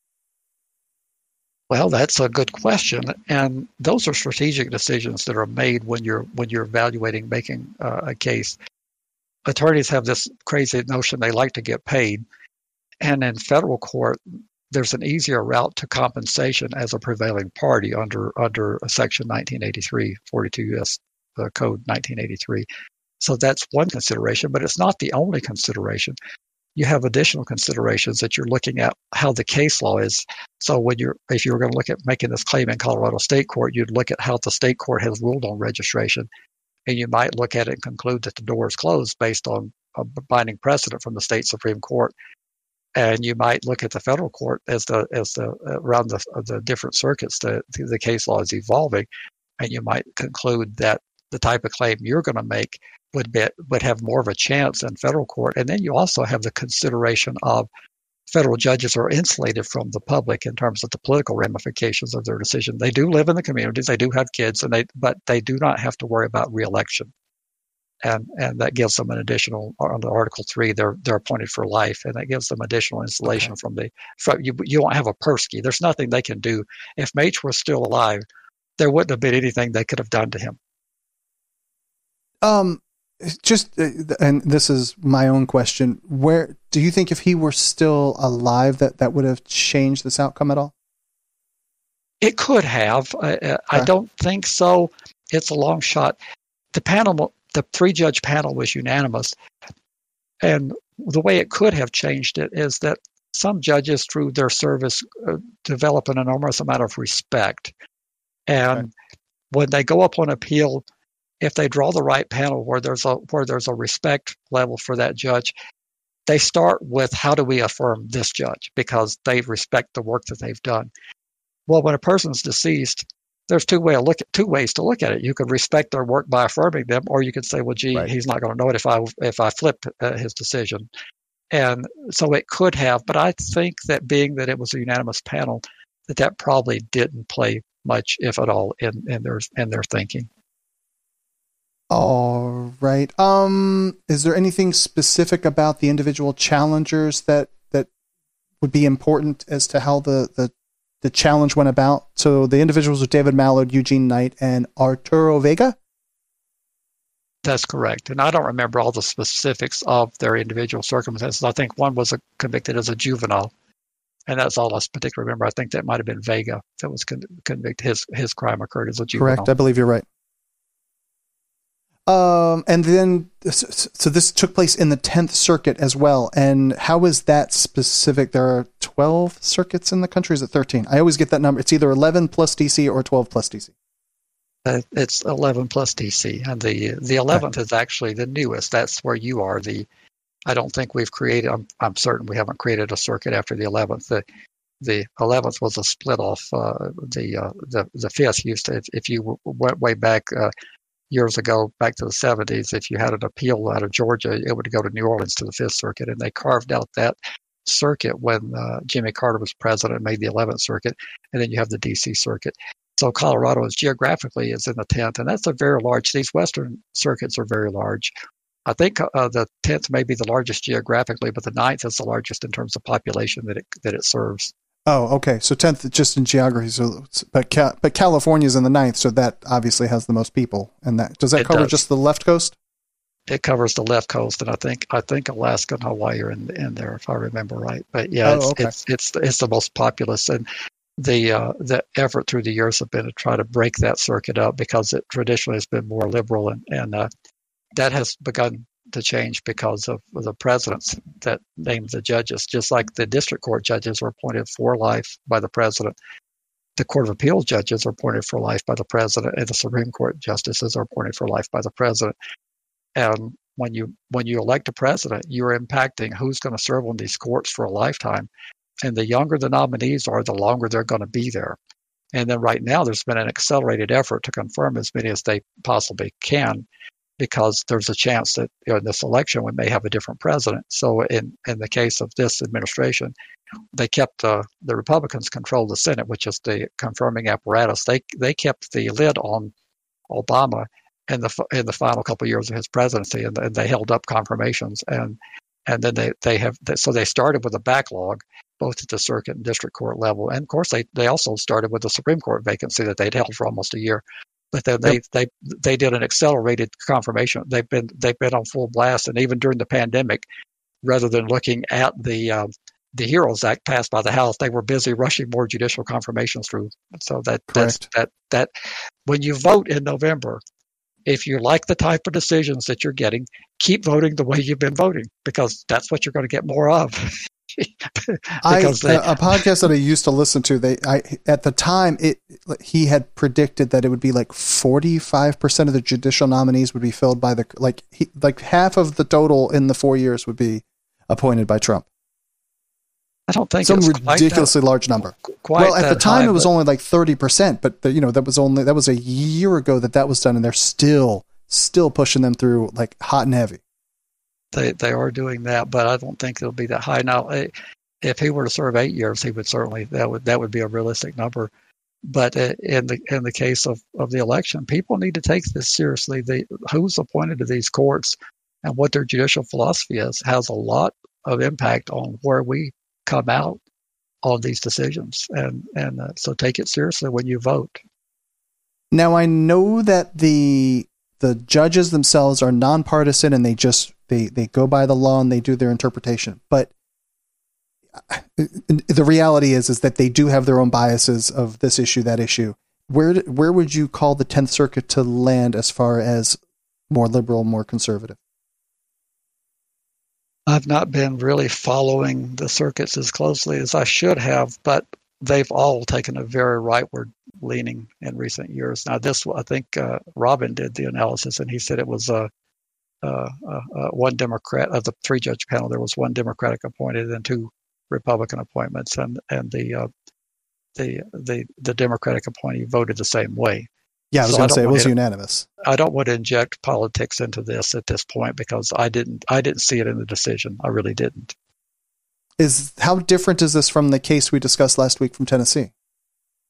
Speaker 2: Well, that's a good question, and those are strategic decisions that are made when you're evaluating making a case. Attorneys have this crazy notion they like to get paid, and in federal court, there's an easier route to compensation as a prevailing party under Section 1983, 42 U.S. Code 1983. So that's one consideration, but it's not the only consideration. You have additional considerations that you're looking at how the case law is. So if you were going to look at making this claim in Colorado State Court, you'd look at how the state court has ruled on registration, and you might look at it and conclude that the door is closed based on a binding precedent from the state Supreme Court. And you might look at the federal court as around the different circuits, the case law is evolving, and you might conclude that the type of claim you're going to make would have more of a chance in federal court. And then you also have the consideration of federal judges are insulated from the public in terms of the political ramifications of their decision. They do live in the communities, they do have kids, but they do not have to worry about reelection. And that gives them an additional, under Article 3, they're appointed for life, and that gives them additional insulation you don't have a Persky. There's nothing they can do. If Mach was still alive, there wouldn't have been anything they could have done to him.
Speaker 1: And this is my own question, where do you think if he were still alive that would have changed this outcome at all?
Speaker 2: It could have. I don't think so. It's a long shot. The 3-judge panel was unanimous, and the way it could have changed it is that some judges through their service develop an enormous amount of respect, and when they go up on appeal, if they draw the right panel where there's a respect level for that judge, they start with how do we affirm this judge because they respect the work that they've done. Well, when a person's deceased, there's two ways to look at it. You could respect their work by affirming them, or you could say, well, gee, he's not going to know it if I flip his decision. And so it could have, but I think that being that it was a unanimous panel, that probably didn't play much, if at all, in their thinking.
Speaker 1: All right. Is there anything specific about the individual challengers that would be important as to how the challenge went about? So the individuals were David Mallard, Eugene Knight, and Arturo Vega?
Speaker 2: That's correct. And I don't remember all the specifics of their individual circumstances. I think one was convicted as a juvenile, and that's all I particularly remember. I think that might have been Vega that was convicted. His crime occurred as a juvenile.
Speaker 1: Correct. I believe you're right. And then, so this took place in the 10th Circuit as well. And how is that specific? There are 12 circuits in the country. Is it 13? I always get that number. It's either 11 plus DC or 12 plus DC.
Speaker 2: It's 11 plus DC, and the 11th is actually the newest. That's where you are. I don't think we've created. I'm certain we haven't created a circuit after the 11th. The 11th was a split off. The 5th used to. If you went way back years ago, back to the 70s, if you had an appeal out of Georgia, it would go to New Orleans to the 5th Circuit, and they carved out that circuit when Jimmy Carter was president and made the 11th Circuit, and then you have the DC Circuit. So Colorado is geographically is in the 10th, and that's a very large. These western circuits are very large. I think the 10th may be the largest geographically, but the 9th is the largest in terms of population that it serves.
Speaker 1: Oh, okay. So 10th just in geography. So, but California's in the 9th, so that obviously has the most people. And does that cover just the left coast?
Speaker 2: It covers the left coast, and I think Alaska and Hawaii are in there, if I remember right. But yeah, it's the most populous, and the effort through the years have been to try to break that circuit up because it traditionally has been more liberal, and that has begun to change because of the presidents that named the judges. Just like the district court judges are appointed for life by the president, the Court of Appeals judges are appointed for life by the president, and the Supreme Court justices are appointed for life by the president. And when you elect a president, you're impacting who's going to serve on these courts for a lifetime. And the younger the nominees are, the longer they're going to be there. And then right now, there's been an accelerated effort to confirm as many as they possibly can, because there's a chance that in this election we may have a different president. So in the case of this administration, they kept the Republicans control the Senate, which is the confirming apparatus. They kept the lid on Obama in the final couple of years of his presidency, and they held up confirmations. And then they started with a backlog, both at the circuit and district court level. And of course, they also started with the Supreme Court vacancy that they'd held for almost a year. But then they did an accelerated confirmation. They've been on full blast, and even during the pandemic, rather than looking at the HEROES Act passed by the House, they were busy rushing more judicial confirmations through. So that when you vote in November, if you like the type of decisions that you're getting, keep voting the way you've been voting, because that's what you're going to get more of.
Speaker 1: A podcast that I used to listen to, at the time he had predicted that it would be like 45% of the judicial nominees would be filled by half of the total in the 4 years would be appointed by Trump.
Speaker 2: I don't think
Speaker 1: some ridiculously large number. Well, at the time it was only like 30%, but that was a year ago that was done, and they're still pushing them through like hot and heavy.
Speaker 2: They are doing that, but I don't think it'll be that high. Now, if he were to serve 8 years, he would certainly that would be a realistic number. But in the case of the election, people need to take this seriously. Who's appointed to these courts and what their judicial philosophy is has a lot of impact on where we come out on these decisions, and so take it seriously when you vote.
Speaker 1: Now, I know that the judges themselves are nonpartisan, and they go by the law and they do their interpretation. But the reality is that they do have their own biases of this issue, that issue. Where would you call the 10th Circuit to land as far as more liberal, more conservative?
Speaker 2: I've not been really following the circuits as closely as I should have, but they've all taken a very rightward leaning in recent years. Now, I think Robin did the analysis, and he said it was one Democrat of the 3-judge panel. There was one Democratic appointed and 2 Republican appointments, and the Democratic appointee voted the same way.
Speaker 1: Yeah, I was going to say it was unanimous.
Speaker 2: I don't want to inject politics into this at this point because I didn't see it in the decision. I really didn't.
Speaker 1: How different is this from the case we discussed last week from Tennessee?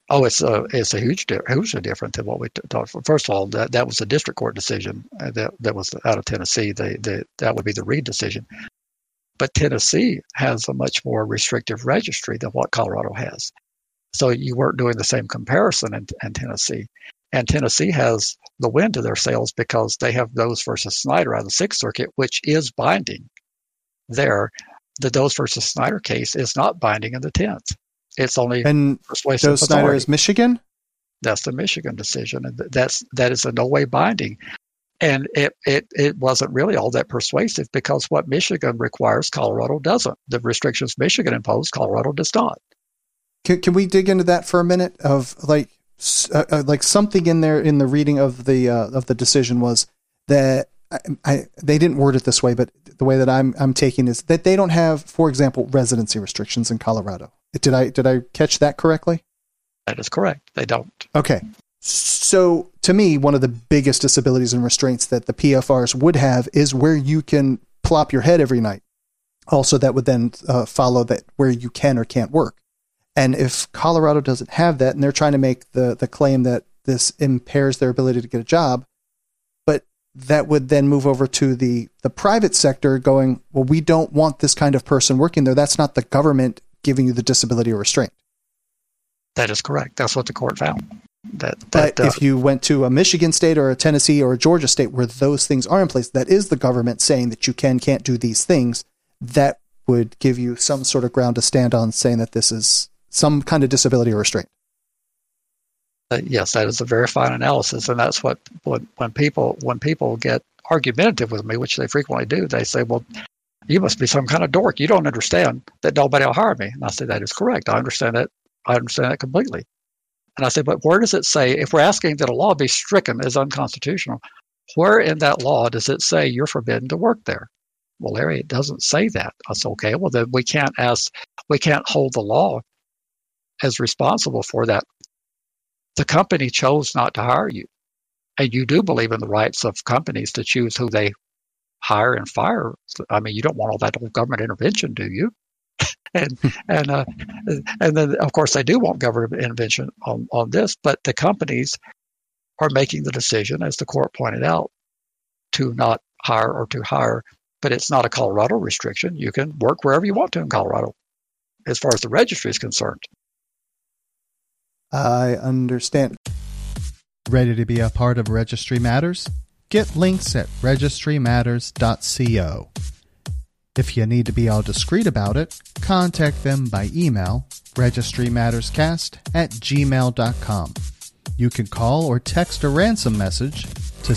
Speaker 2: Oh, it's a hugely different than what we talked. First of all, that was a district court decision that was out of Tennessee. That would be the Reed decision. But Tennessee has a much more restrictive registry than what Colorado has. So you weren't doing the same comparison in Tennessee. And Tennessee has the wind to their sails because they have Does versus Snyder out of the Sixth Circuit, which is binding there. The Does versus Snyder case is not binding in the 10th. It's only persuasive
Speaker 1: Does Snyder is Michigan?
Speaker 2: That's the Michigan decision. And that is in no way binding. And it wasn't really all that persuasive because what Michigan requires, Colorado doesn't. The restrictions Michigan imposed, Colorado does not.
Speaker 1: Can we dig into that for a minute? Of like something in there in the reading of the decision was that they didn't word it this way, but the way that I'm taking is that they don't have, for example, residency restrictions in Colorado. Did I catch that correctly?
Speaker 2: That is correct. They don't.
Speaker 1: Okay. So to me, one of the biggest disabilities and restraints that the PFRs would have is where you can plop your head every night. Also, that would then follow that where you can or can't work. And if Colorado doesn't have that, and they're trying to make the claim that this impairs their ability to get a job, but that would then move over to the private sector going, well, we don't want this kind of person working there. That's not the government giving you the disability or restraint.
Speaker 2: That is correct. That's what the court found.
Speaker 1: But if you went to a Michigan state or a Tennessee or a Georgia state where those things are in place, that is the government saying that you can't do these things, that would give you some sort of ground to stand on saying that this is some kind of disability or restraint.
Speaker 2: Yes, that is a very fine analysis. And that's what when people get argumentative with me, which they frequently do, they say, well, you must be some kind of dork. You don't understand that nobody will hire me. And I say, that is correct. I understand that. I understand that completely. And I say, but where does it say, if we're asking that a law be stricken as unconstitutional, where in that law does it say you're forbidden to work there? Well, Larry, it doesn't say that. I said, okay, well, then we can't hold the law as responsible for that. The company chose not to hire you. And you do believe in the rights of companies to choose who they hire and fire. I mean, you don't want all that old government intervention, do you? and then, of course, they do want government intervention on this, but the companies are making the decision, as the court pointed out, to not hire or to hire. But it's not a Colorado restriction. You can work wherever you want to in Colorado, as far as the registry is concerned.
Speaker 1: I understand.
Speaker 7: Ready to be a part of Registry Matters? Get links at registrymatters.co. If you need to be all discreet about it, contact them by email, registrymatterscast@gmail.com. You can call or text a ransom message to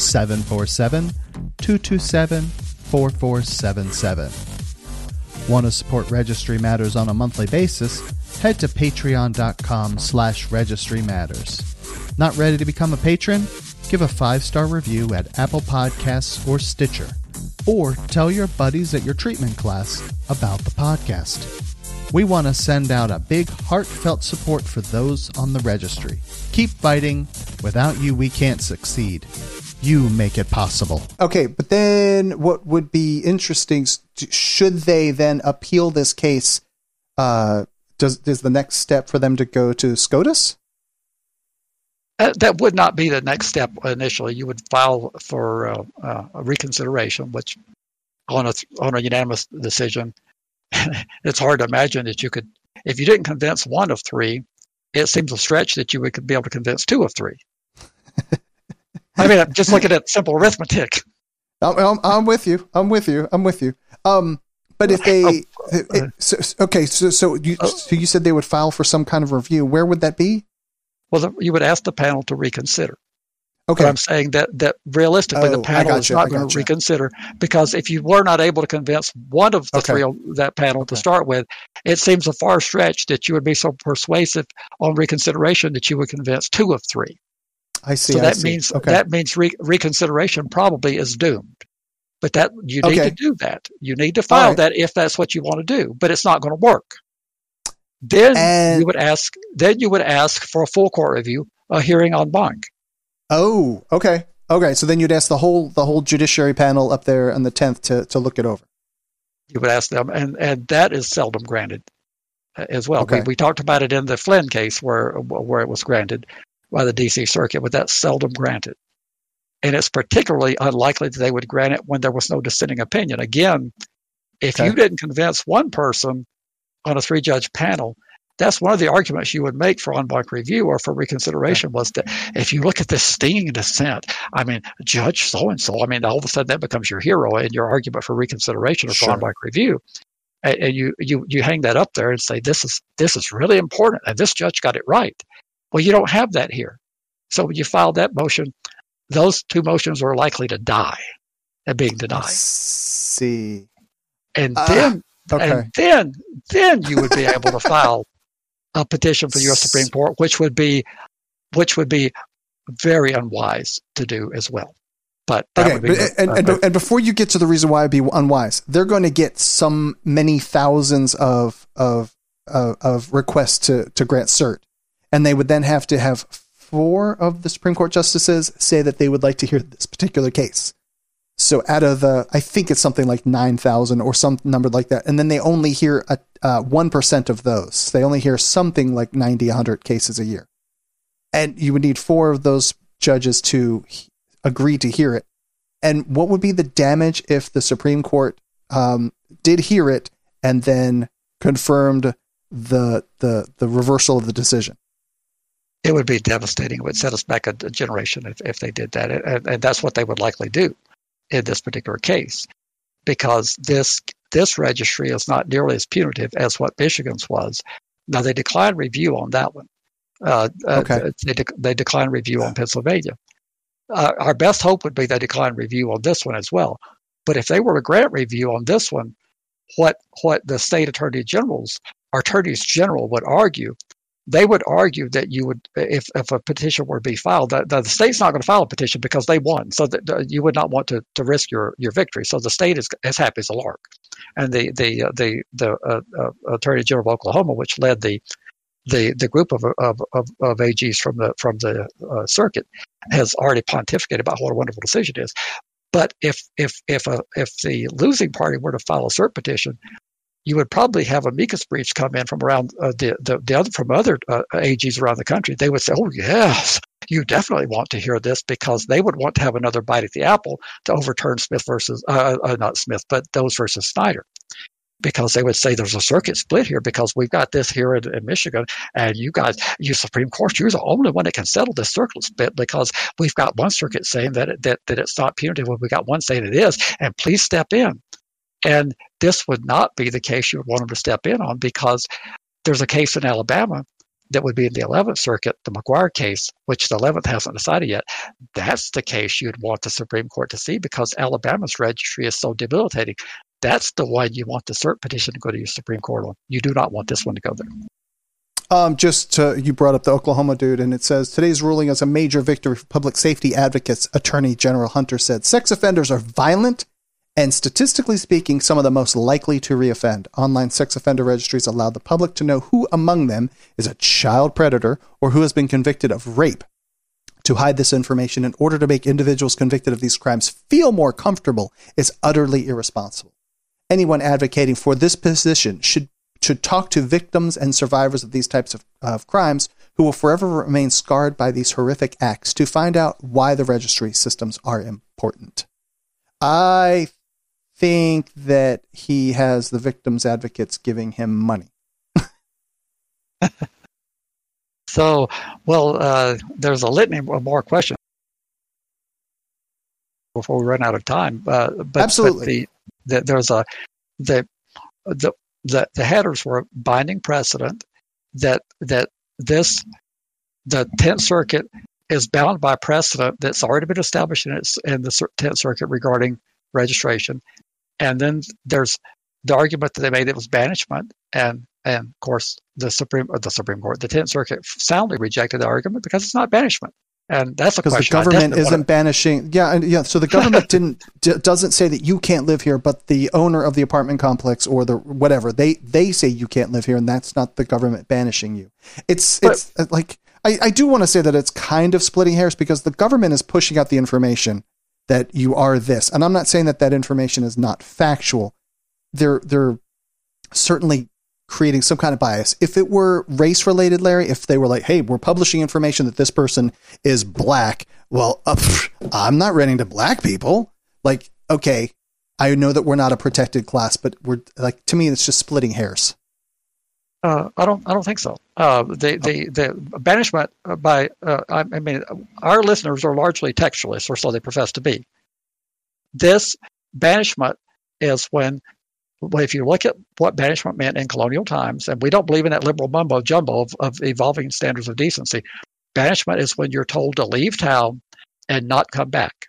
Speaker 7: 747-227-4477. Want to support Registry Matters on a monthly basis? Head to patreon.com/Registry Matters. Not ready to become a patron? Give a 5-star review at Apple Podcasts or Stitcher. Or tell your buddies at your treatment class about the podcast. We want to send out a big heartfelt support for those on the registry. Keep fighting. Without you, we can't succeed. You make it possible.
Speaker 1: Okay, but then what would be interesting, should they then appeal this case, is the next step for them to go to SCOTUS?
Speaker 2: That would not be the next step initially. You would file for a reconsideration, which on a unanimous decision, it's hard to imagine that you could, if you didn't convince one of three, it seems a stretch that you would be able to convince two of three. I mean, just looking at simple arithmetic.
Speaker 1: I'm with you. But if they, so you said they would file for some kind of review. Where would that be?
Speaker 2: Well, you would ask the panel to reconsider.
Speaker 1: Okay.
Speaker 2: But I'm saying that realistically, the panel is not going to reconsider, because if you were not able to convince one of the three of that panel to start with, it seems a far stretch that you would be so persuasive on reconsideration that you would convince two of three.
Speaker 1: I see.
Speaker 2: So that means reconsideration probably is doomed. But that you need to do that. You need to file that if that's what you want to do. But it's not going to work. Then you would ask for a full court review, a hearing en banc.
Speaker 1: Oh, okay. So then you'd ask the whole judiciary panel up there on the 10th to look it over.
Speaker 2: You would ask them, and that is seldom granted. as well.
Speaker 1: Okay.
Speaker 2: We talked about it in the Flynn case where it was granted by the D.C. Circuit, but that's seldom granted. And it's particularly unlikely that they would grant it when there was no dissenting opinion. Again, if you didn't convince one person on a 3-judge panel, that's one of the arguments you would make for en banc review or for reconsideration was that if you look at this stinging dissent, I mean, Judge so-and-so, I mean, all of a sudden that becomes your hero in your argument for reconsideration or for en banc review. And you hang that up there and say, this is really important, and this judge got it right. Well, you don't have that here. So when you file that motion, those 2 motions are likely to die and being denied.
Speaker 1: See.
Speaker 2: And then you would be able to file a petition for the U.S. Supreme Court, which would be very unwise to do as well. But
Speaker 1: and before you get to the reason why it'd be unwise, they're going to get some many thousands of requests to grant cert, and they would then have to have 4 of the Supreme Court justices say that they would like to hear this particular case. So out of I think it's something like 9,000 or some number like that. And then they only hear 1% of those. They only hear something like 90, 100 cases a year. And you would need 4 of those judges to agree to hear it. And what would be the damage if the Supreme Court did hear it and then confirmed the reversal of the decision?
Speaker 2: It would be devastating. It would set us back a generation if they did that. And that's what they would likely do in this particular case, because this registry is not nearly as punitive as what Michigan's was. Now, they declined review on that one. They declined review on Pennsylvania. Our best hope would be they decline review on this one as well. But if they were to grant review on this one, what the state attorneys general would argue, they would argue that you would, if a petition were to be filed, the state's not going to file a petition because they won, so that you would not want to risk your victory. So the state is as happy as a lark, and the Attorney General of Oklahoma, which led the group of AGs from the circuit, has already pontificated about what a wonderful decision it is. But if the losing party were to file a cert petition, you would probably have amicus briefs come in from around from other AGs around the country. They would say, "Oh yes, you definitely want to hear this," because they would want to have another bite at the apple to overturn Smith versus not Smith, but Doe versus Snyder, because they would say there's a circuit split here because we've got this here in Michigan, and you Supreme Court, you're the only one that can settle this circuit split because we've got one circuit saying that it's not punitive, when we got one saying it is, and please step in. And this would not be the case you would want them to step in on, because there's a case in Alabama that would be in the 11th Circuit, the McGuire case, which the 11th hasn't decided yet. That's the case you'd want the Supreme Court to see, because Alabama's registry is so debilitating. That's the one you want the cert petition to go to your Supreme Court on. You do not want this one to go there.
Speaker 1: You brought up the Oklahoma dude, and it says, today's ruling is a major victory for public safety advocates. Attorney General Hunter said, sex offenders are violent and, statistically speaking, some of the most likely to reoffend. Online sex offender registries allow the public to know who among them is a child predator or who has been convicted of rape. To hide this information in order to make individuals convicted of these crimes feel more comfortable is utterly irresponsible. Anyone advocating for this position should talk to victims and survivors of these types of crimes who will forever remain scarred by these horrific acts to find out why the registry systems are important. I think that he has the victims' advocates giving him money.
Speaker 2: So, there's a litany of more questions before we run out of time. But
Speaker 1: absolutely,
Speaker 2: the headers were binding precedent that the 10th Circuit is bound by precedent that's already been established in the 10th Circuit regarding registration. And then there's the argument that they made, it was banishment, and of course the Supreme Court, the 10th Circuit soundly rejected the argument because it's not banishment. And that's a question.
Speaker 1: Because the government isn't banishing. Yeah. So the government doesn't say that you can't live here, but the owner of the apartment complex or the whatever, they say you can't live here, and that's not the government banishing you. It's like, I do want to say that it's kind of splitting hairs, because the government is pushing out the information that you are this, and I'm not saying that information is not factual. They're certainly creating some kind of bias. If it were race related, Larry, if they were like, hey, we're publishing information that this person is black, well, I'm not renting to black people. Like, okay, I know that we're not a protected class, but we're like, to me, it's just splitting hairs.
Speaker 2: I don't think so. The banishment by I mean, our listeners are largely textualists, or so they profess to be. This banishment is when if you look at what banishment meant in colonial times, and we don't believe in that liberal mumbo jumbo of evolving standards of decency. Banishment is when you're told to leave town and not come back.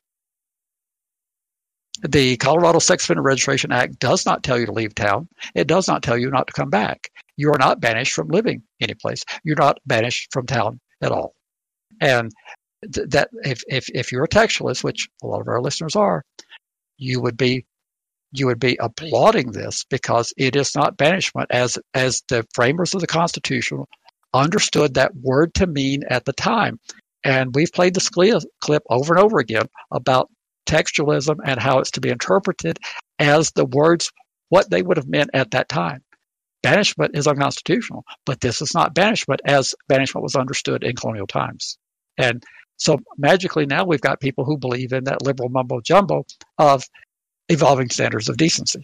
Speaker 2: The Colorado Sex Offender Registration Act does not tell you to leave town. It does not tell you not to come back. You are not banished from living anyplace. You're not banished from town at all. And that if you're a textualist, which a lot of our listeners are, you would be applauding this because it is not banishment as the framers of the Constitution understood that word to mean at the time. And we've played this clip over and over again about textualism and how it's to be interpreted as the words, what they would have meant at that time. Banishment is unconstitutional, but this is not banishment as banishment was understood in colonial times. And so magically now we've got people who believe in that liberal mumbo jumbo of evolving standards of decency.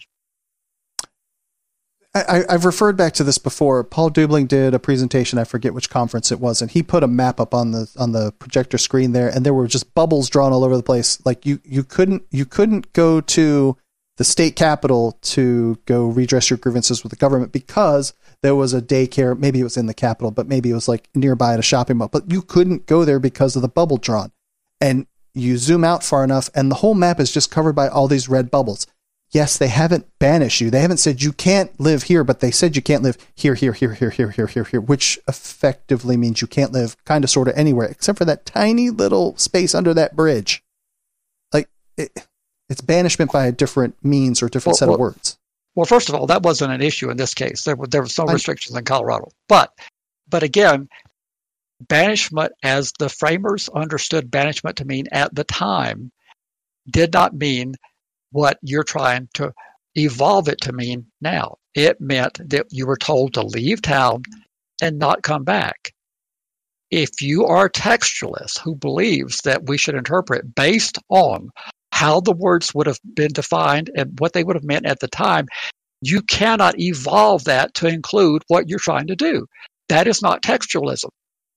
Speaker 1: I've referred back to this before. Paul Dubling did a presentation, I forget which conference it was, and he put a map up on the projector screen there, and there were just bubbles drawn all over the place. Like you couldn't go to the state capitol to go redress your grievances with the government because there was a daycare. Maybe it was in the Capitol, but maybe it was like nearby at a shopping mall. But you couldn't go there because of the bubble drawn. And you zoom out far enough, and the whole map is just covered by all these red bubbles. Yes, they haven't banished you. They haven't said you can't live here, but they said you can't live here, which effectively means you can't live kind of sort of anywhere except for that tiny little space under that bridge. Like it's banishment by a different means or different set of words.
Speaker 2: Well, first of all, that wasn't an issue in this case. There were some restrictions in Colorado. But again, banishment as the framers understood banishment to mean at the time did not mean what you're trying to evolve it to mean now. It meant that you were told to leave town and not come back. If you are a textualist who believes that we should interpret based on how the words would have been defined and what they would have meant at the time, you cannot evolve that to include what you're trying to do. That is not textualism,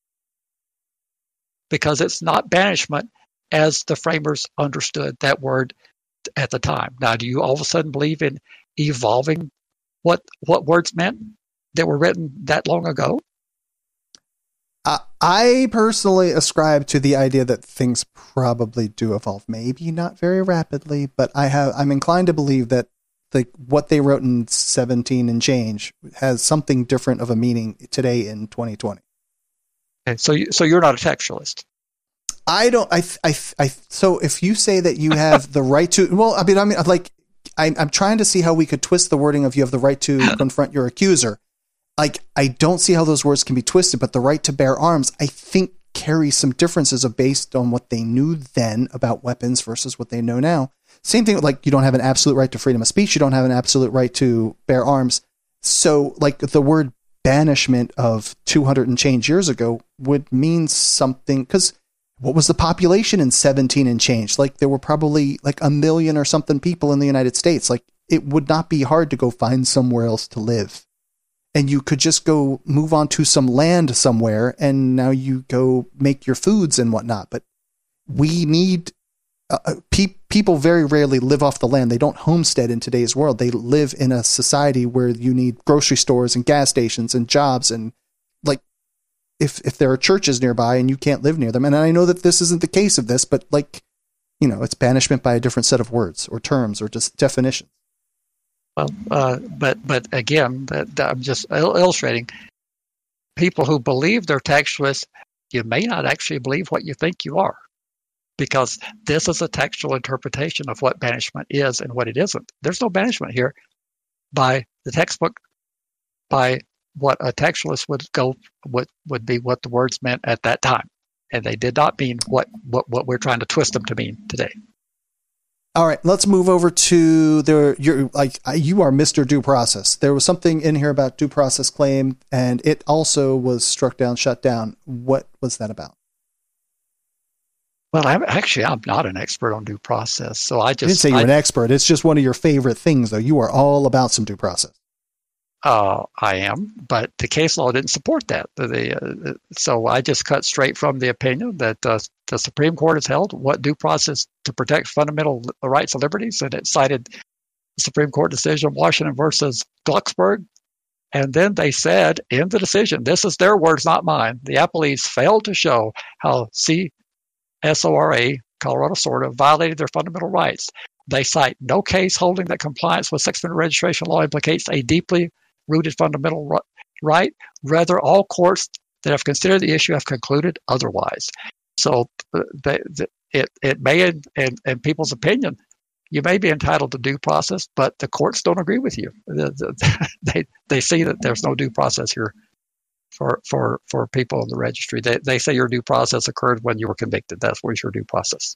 Speaker 2: because it's not banishment as the framers understood that word at the time. Now, do you all of a sudden believe in evolving what words meant that were written that long ago?
Speaker 1: I personally ascribe to the idea that things probably do evolve. Maybe not very rapidly, but I'm inclined to believe that what they wrote in 17 and change has something different of a meaning today in 2020.
Speaker 2: Okay, so you're not a textualist.
Speaker 1: So if you say that you have the right to, well, I mean, like, I'm trying to see how we could twist the wording of you have the right to confront your accuser. Like, I don't see how those words can be twisted, but the right to bear arms, I think, carries some differences based on what they knew then about weapons versus what they know now. Same thing, like, you don't have an absolute right to freedom of speech. You don't have an absolute right to bear arms. So, like, the word banishment of 200 and change years ago would mean something, because what was the population in 17 and change? Like, there were probably like 1 million or something people in the United States. Like, it would not be hard to go find somewhere else to live. And you could just go move on to some land somewhere, and now you go make your foods and whatnot. But we need people very rarely live off the land. They don't homestead in today's world. They live in a society where you need grocery stores and gas stations and jobs, and like if there are churches nearby and you can't live near them. And I know that this isn't the case of this, but like, you know, it's banishment by a different set of words or terms or just definitions.
Speaker 2: Well, but again, that I'm just illustrating. People who believe they're textualists, you may not actually believe what you think you are, because this is a textual interpretation of what banishment is and what it isn't. There's no banishment here by the textbook, by what a textualist would be what the words meant at that time, and they did not mean what we're trying to twist them to mean today.
Speaker 1: All right, let's move over to you are Mr. Due Process. There was something in here about due process claim, and it also was struck down, shut down. What was that about?
Speaker 2: Well, I'm not an expert on due process, so I
Speaker 1: didn't say you're an expert. It's just one of your favorite things, though. You are all about some due process.
Speaker 2: I am, but the case law didn't support that. So I just cut straight from the opinion that the Supreme Court has held what due process to protect fundamental rights and liberties, and it cited the Supreme Court decision Washington versus Glucksberg. And then they said in the decision, this is their words, not mine, the appellees failed to show how CSORA, Colorado SORTA, violated their fundamental rights. They cite no case holding that compliance with sex offender registration law implicates a deeply rooted fundamental right. Rather, all courts that have considered the issue have concluded otherwise. So it may, in people's opinion, you may be entitled to due process, but the courts don't agree with you. They see that there's no due process here for people in the registry. They say your due process occurred when you were convicted. That's where's your due process.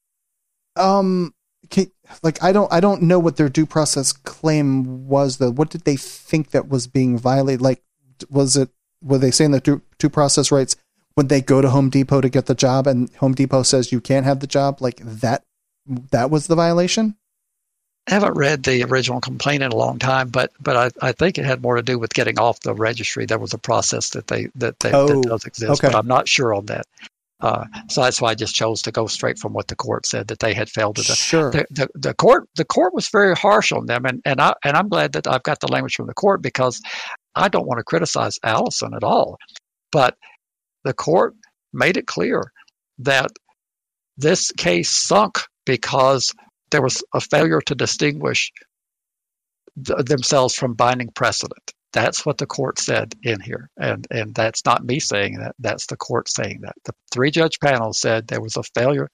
Speaker 1: I don't know what their due process claim was, though. What did they think that was being violated? Like, were they saying that due process rights when they go to Home Depot to get the job and Home Depot says you can't have the job? Like that was the violation?
Speaker 2: I haven't read the original complaint in a long time, but I think it had more to do with getting off the registry. There was a process that does exist, okay. But I'm not sure on that. So that's why I just chose to go straight from what the court said, that they had failed to do.
Speaker 1: Sure.
Speaker 2: The court was very harsh on them, and I'm glad that I've got the language from the court, because I don't want to criticize Allison at all, but the court made it clear that this case sunk because there was a failure to distinguish themselves from binding precedent. That's what the court said in here, and that's not me saying that. That's the court saying that. The three-judge panel said there was a failure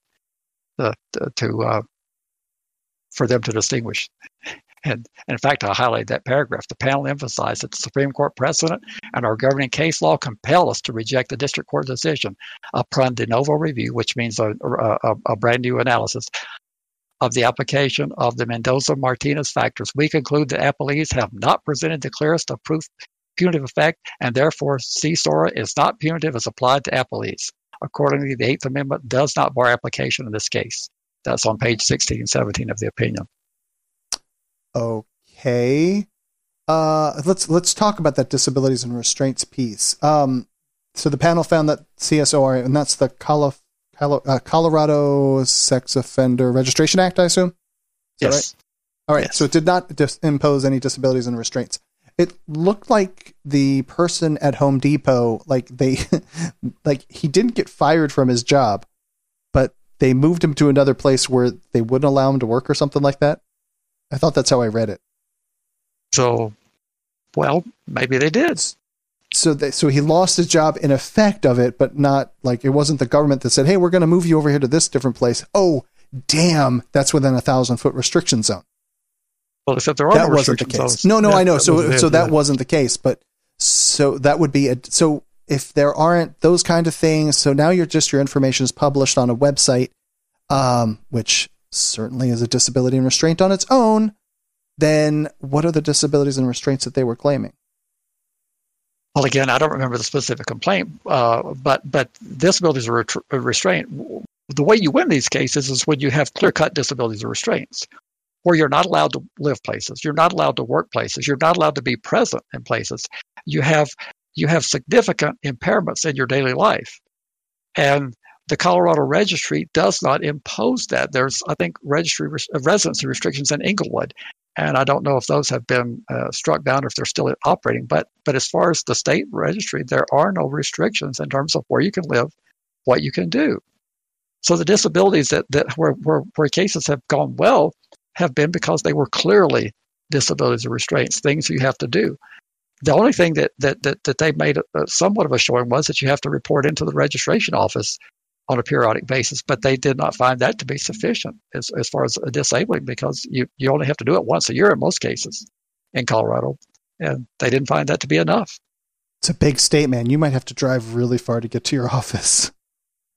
Speaker 2: for them to distinguish. And in fact, I highlighted that paragraph. The panel emphasized that the Supreme Court precedent and our governing case law compel us to reject the district court decision upon de novo review, which means a brand new analysis of the application of the Mendoza-Martinez factors. We conclude that appellees have not presented the clearest of proof punitive effect, and therefore CSORA is not punitive as applied to appellees. Accordingly, the Eighth Amendment does not bar application in this case. That's on page 16 and 17 of the opinion.
Speaker 1: Okay. Let's talk about that disabilities and restraints piece. So the panel found that CSORA, and that's the Colorado Sex Offender Registration Act, I assume?
Speaker 2: Yes.
Speaker 1: Right? All right. Yes. So it did not impose any disabilities and restraints. It looked like the person at Home Depot, he didn't get fired from his job, but they moved him to another place where they wouldn't allow him to work or something like that. I thought that's how I read it.
Speaker 2: So, well, maybe they did.
Speaker 1: So he lost his job in effect of it, but not like it wasn't the government that said, hey, we're going to move you over here to this different place. Oh, damn, that's within 1,000-foot restriction zone.
Speaker 2: Well, except there are
Speaker 1: that wasn't the case. No, I know. So that wasn't the case, but so that would be so if there aren't those kind of things. So now your information is published on a website, which certainly is a disability and restraint on its own. Then what are the disabilities and restraints that they were claiming?
Speaker 2: Well, again, I don't remember the specific complaint, but disabilities or restraint, the way you win these cases is when you have clear-cut disabilities or restraints, where you're not allowed to live places, you're not allowed to work places, you're not allowed to be present in places. You have significant impairments in your daily life. And the Colorado Registry does not impose that. There's, I think, residency restrictions in Englewood. And I don't know if those have been struck down or if they're still operating. But as far as the state registry, there are no restrictions in terms of where you can live, what you can do. So the disabilities where cases have gone well have been because they were clearly disabilities or restraints, things you have to do. The only thing that they made somewhat of a showing was that you have to report into the registration office on a periodic basis, but they did not find that to be sufficient as far as disabling, because you only have to do it once a year in most cases in Colorado, and they didn't find that to be enough.
Speaker 1: It's a big state, man. You might have to drive really far to get to your office.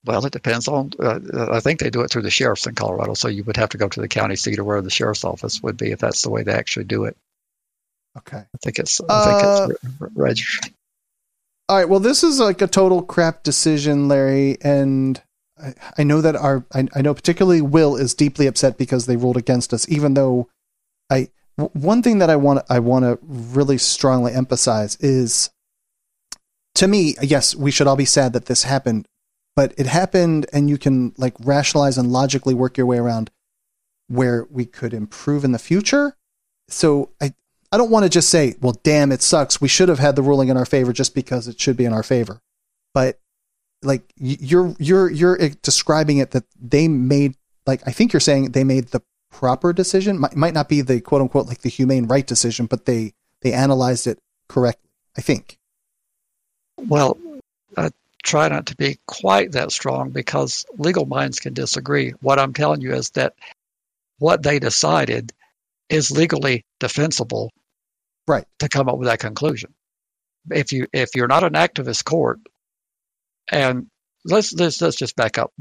Speaker 2: Well, it depends on. I think they do it through the sheriffs in Colorado, so you would have to go to the county seat or where the sheriff's office would be if that's the way they actually do it.
Speaker 1: Okay.
Speaker 2: I think it's registered.
Speaker 1: All right. Well, this is like a total crap decision, Larry, and I know that I know particularly Will is deeply upset because they ruled against us. Even though one thing that I want to really strongly emphasize is, to me, yes, we should all be sad that this happened. But it happened, and you can like rationalize and logically work your way around where we could improve in the future. So I don't want to just say, well, damn, it sucks. We should have had the ruling in our favor just because it should be in our favor. But like you're describing it that they made, like, I think you're saying they made the proper decision. Might not be the quote unquote like the humane right decision, but they analyzed it correctly, I think.
Speaker 2: Well, try not to be quite that strong because legal minds can disagree. What I'm telling you is that what they decided is legally defensible,
Speaker 1: right? To
Speaker 2: come up with that conclusion. If you're not an activist court, and let's just back up.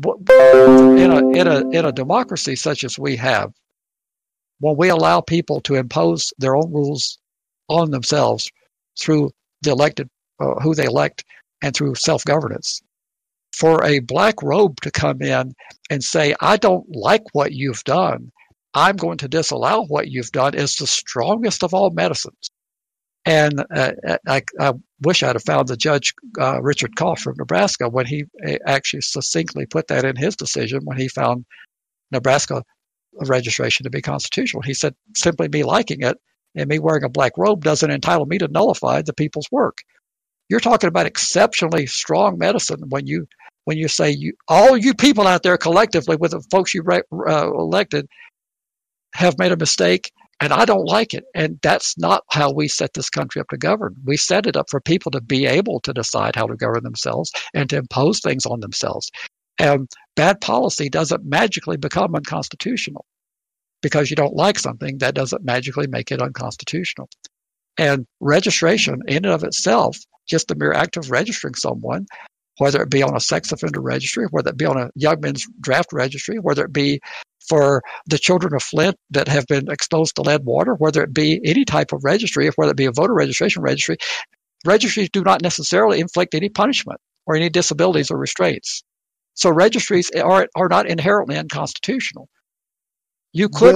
Speaker 2: In a democracy such as we have, when we allow people to impose their own rules on themselves through the elected, who they elect, and through self-governance, for a black robe to come in and say, I don't like what you've done, I'm going to disallow what you've done, is the strongest of all medicines. And I wish I'd have found the judge, Richard Koff from Nebraska, when he actually succinctly put that in his decision when he found Nebraska registration to be constitutional. He said, simply me liking it and me wearing a black robe doesn't entitle me to nullify the people's work. You're talking about exceptionally strong medicine when you say all you people out there collectively with the folks you elected have made a mistake, and I don't like it. And that's not how we set this country up to govern. We set it up for people to be able to decide how to govern themselves and to impose things on themselves. And bad policy doesn't magically become unconstitutional. Because you don't like something, that doesn't magically make it unconstitutional. And registration in and of itself, just the mere act of registering someone, whether it be on a sex offender registry, whether it be on a young men's draft registry, whether it be for the children of Flint that have been exposed to lead water, whether it be any type of registry, whether it be a voter registration registry, registries do not necessarily inflict any punishment or any disabilities or restraints. So registries are not inherently unconstitutional. You could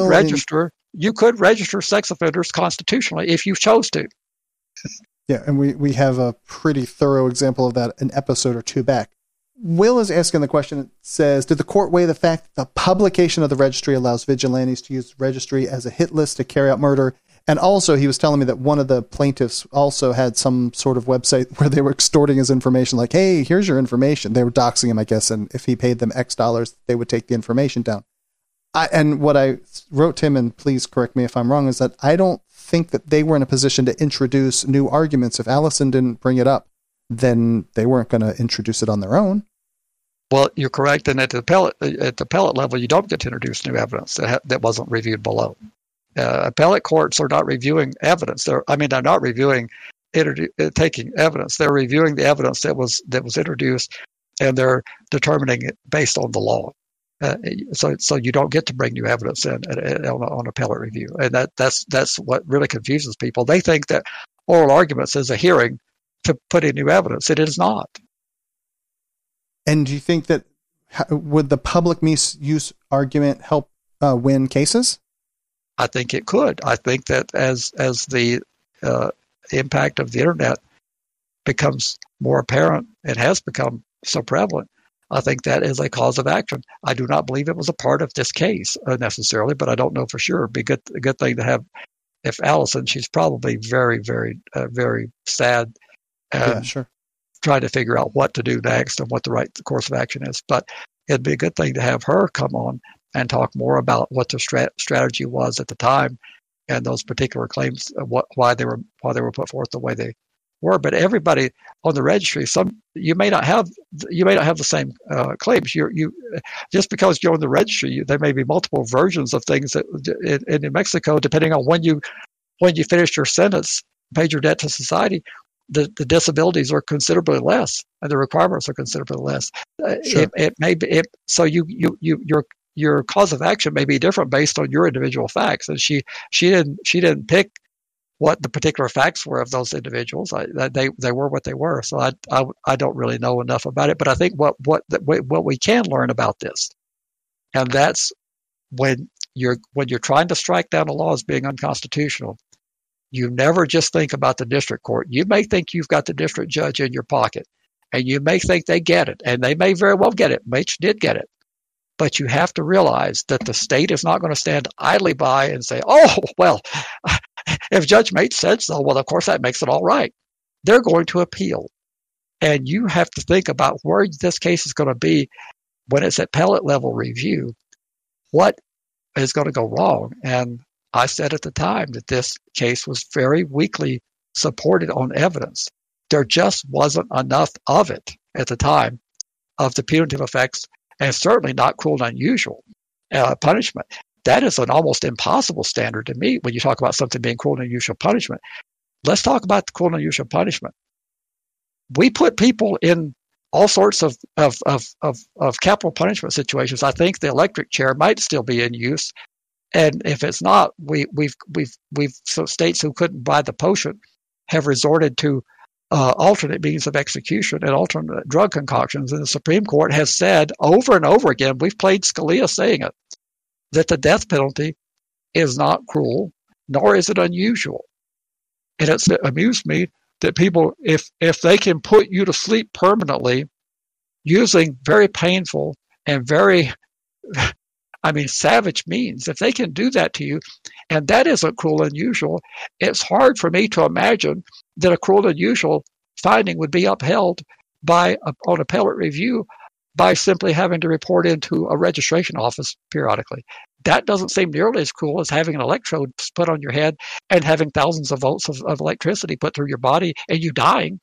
Speaker 2: register sex offenders constitutionally if you chose to.
Speaker 1: Yeah, and we have a pretty thorough example of that an episode or two back. Will is asking the question, it says, did the court weigh the fact that the publication of the registry allows vigilantes to use the registry as a hit list to carry out murder? And also, he was telling me that one of the plaintiffs also had some sort of website where they were extorting his information, like, hey, here's your information. They were doxing him, I guess, and if he paid them X dollars, they would take the information down. And what I wrote to him, and please correct me if I'm wrong, is that I don't think that they were in a position to introduce new arguments. If Allison didn't bring it up, then they weren't going to introduce it on their own.
Speaker 2: Well, you're correct. And at the appellate level, you don't get to introduce new evidence that wasn't reviewed below. Appellate courts are not reviewing evidence. They're not reviewing taking evidence. They're reviewing the evidence that was introduced, and they're determining it based on the law. So you don't get to bring new evidence in on appellate review, and that's what really confuses people. They think that oral arguments is a hearing to put in new evidence. It is not.
Speaker 1: And do you think that would the public misuse argument help win cases?
Speaker 2: I think it could. I think that as the impact of the internet becomes more apparent, it has become so prevalent, I think that is a cause of action. I do not believe it was a part of this case necessarily, but I don't know for sure. It'd be a good thing to have. If Allison, she's probably very, very, very sad.
Speaker 1: Yeah, sure.
Speaker 2: Trying to figure out what to do next and what the right course of action is. But it'd be a good thing to have her come on and talk more about what the strategy was at the time and those particular claims, why they were put forth the way they were. But everybody on the registry, you may not have the same claims. You just because you're on the registry, there may be multiple versions of things that in New Mexico, depending on when you finished your sentence, paid your debt to society. the disabilities are considerably less and the requirements are considerably less.
Speaker 1: Sure.
Speaker 2: It may be so your cause of action may be different based on your individual facts, and she didn't pick what the particular facts were of those individuals. They were what they were. So I don't really know enough about it, but I think what we can learn about this, and that's when you're trying to strike down a law as being unconstitutional, you never just think about the district court. You may think you've got the district judge in your pocket, and you may think they get it, and they may very well get it. Mach did get it. But you have to realize that the state is not going to stand idly by and say, oh, well, if Judge Mach said so, well, of course that makes it all right. They're going to appeal. And you have to think about where this case is going to be when it's at appellate level review. What is going to go wrong? And I said at the time that this case was very weakly supported on evidence. There just wasn't enough of it at the time of the punitive effects, and certainly not cruel and unusual punishment. That is an almost impossible standard to meet when you talk about something being cruel and unusual punishment. Let's talk about the cruel and unusual punishment. We put people in all sorts of capital punishment situations. I think the electric chair might still be in use, and if it's not, so states who couldn't buy the potion have resorted to alternate means of execution and alternate drug concoctions. And the Supreme Court has said over and over again, we've played Scalia saying it, that the death penalty is not cruel, nor is it unusual. And it's amused me that people, if they can put you to sleep permanently using very painful and very, savage means, if they can do that to you, and that isn't cruel and unusual, it's hard for me to imagine that a cruel and unusual finding would be upheld on appellate review by simply having to report into a registration office periodically. That doesn't seem nearly as cruel as having an electrode put on your head and having thousands of volts of electricity put through your body and you dying.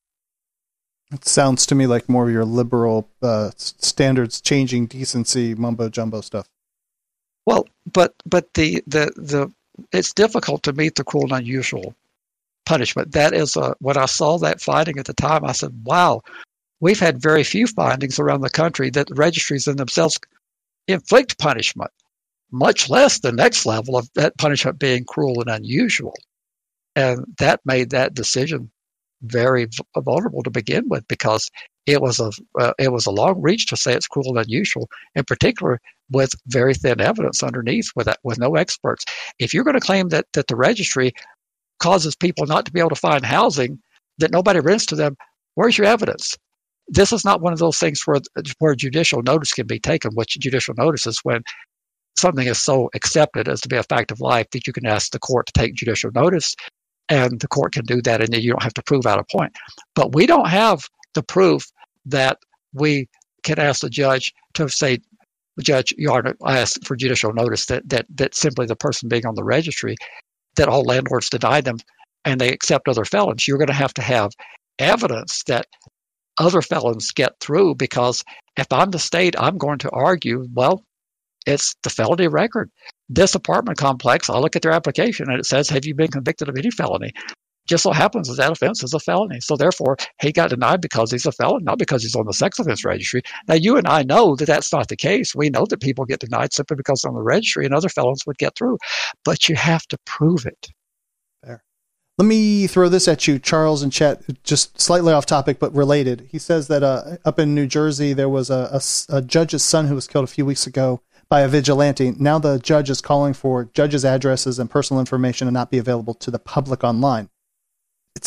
Speaker 1: It sounds to me like more of your liberal standards changing decency mumbo jumbo stuff.
Speaker 2: Well, but the it's difficult to meet the cruel and unusual punishment. That is when I saw that finding at the time, I said, wow, we've had very few findings around the country that the registries in themselves inflict punishment, much less the next level of that punishment being cruel and unusual. And that made that decision very vulnerable to begin with, because it was a long reach to say it's cruel and unusual, in particular with very thin evidence underneath, with no experts. If you're going to claim that the registry causes people not to be able to find housing that nobody rents to them, where's your evidence? This is not one of those things where judicial notice can be taken. What judicial notice is when something is so accepted as to be a fact of life that you can ask the court to take judicial notice, and the court can do that, and then you don't have to prove out a point. But we don't have the proof that we can ask the judge to say, Judge, you are asked for judicial notice that simply the person being on the registry, that all landlords deny them and they accept other felons. You're going to have evidence that other felons get through, because if I'm the state, I'm going to argue, well, it's the felony record. This apartment complex, I look at their application and it says, have you been convicted of any felony? Just so happens that offense is a felony. So therefore, he got denied because he's a felon, not because he's on the sex offense registry. Now, you and I know that that's not the case. We know that people get denied simply because they're on the registry, and other felons would get through. But you have to prove it.
Speaker 1: There. Let me throw this at you, Charles, in chat, just slightly off topic, but related. He says that up in New Jersey, there was a judge's son who was killed a few weeks ago by a vigilante. Now the judge is calling for judges' addresses and personal information to not be available to the public online. It's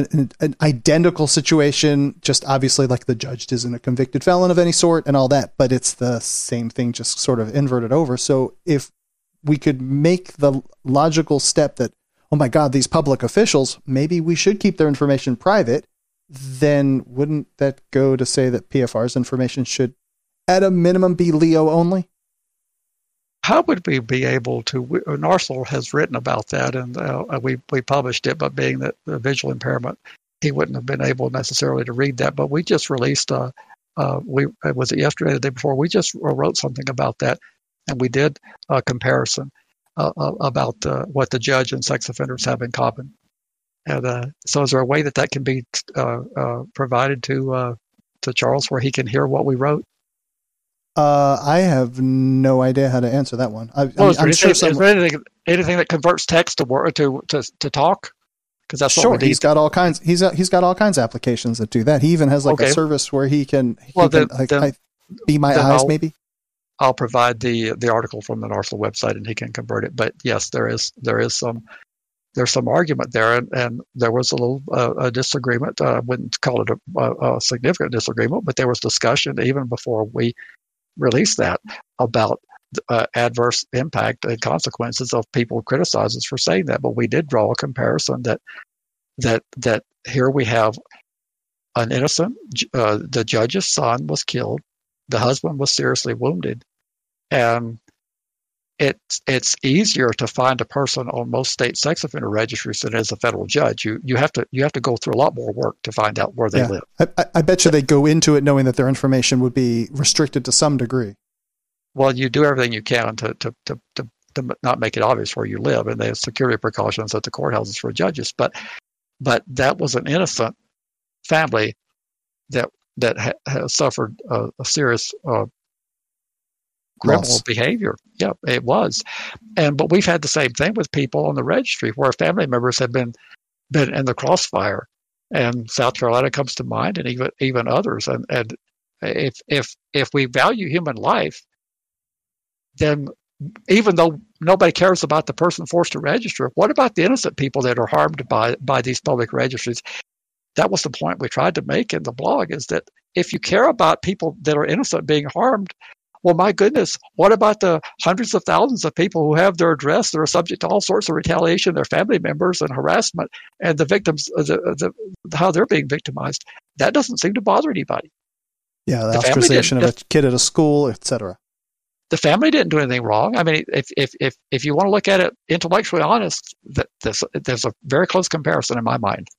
Speaker 1: an identical situation, just obviously like the judge isn't a convicted felon of any sort and all that, but it's the same thing, just sort of inverted over. So if we could make the logical step that, oh my God, these public officials, maybe we should keep their information private, then wouldn't that go to say that PFR's information should, at a minimum, be Leo only?
Speaker 2: How would we be able to? Narsel has written about that, and we published it. But being that the visual impairment, he wouldn't have been able necessarily to read that. But we just released was it yesterday, the day before? We just wrote something about that, and we did a comparison about what the judge and sex offenders have in common. And so is there a way that can be provided to Charles where he can hear what we wrote?
Speaker 1: I have no idea how to answer that one.
Speaker 2: Is there anything that converts text to talk? Because that's
Speaker 1: sure.
Speaker 2: What we
Speaker 1: he's got all kinds. He's got all kinds of applications that do that. He even has a service where he can. Be My Eyes, maybe.
Speaker 2: I'll provide the article from the NARSL website, and he can convert it. But yes, there's some argument there, and there was a little a disagreement. I wouldn't call it a significant disagreement, but there was discussion even before we released that about adverse impact and consequences of people criticize us for saying that. But we did draw a comparison that here we have an innocent. The judge's son was killed. The husband was seriously wounded, and it's easier to find a person on most state sex offender registries than as a federal judge. You have to go through a lot more work to find out where they live.
Speaker 1: I bet you they go into it knowing that their information would be restricted to some degree.
Speaker 2: Well, you do everything you can to not make it obvious where you live, and they have security precautions at the courthouses for judges. But that was an innocent family that has suffered a serious criminal behavior. Yeah, it was. But we've had the same thing with people on the registry where family members have been in the crossfire, and South Carolina comes to mind, and even others. And if we value human life, then even though nobody cares about the person forced to register, what about the innocent people that are harmed by these public registries? That was the point we tried to make in the blog, is that if you care about people that are innocent being harmed, well, my goodness, what about the hundreds of thousands of people who have their address that are subject to all sorts of retaliation, their family members and harassment, and the victims, how they're being victimized? That doesn't seem to bother anybody.
Speaker 1: Yeah, the ostracization of a kid at a school, etc.
Speaker 2: The family didn't do anything wrong. I mean, if you want to look at it intellectually honest, there's a very close comparison in my mind.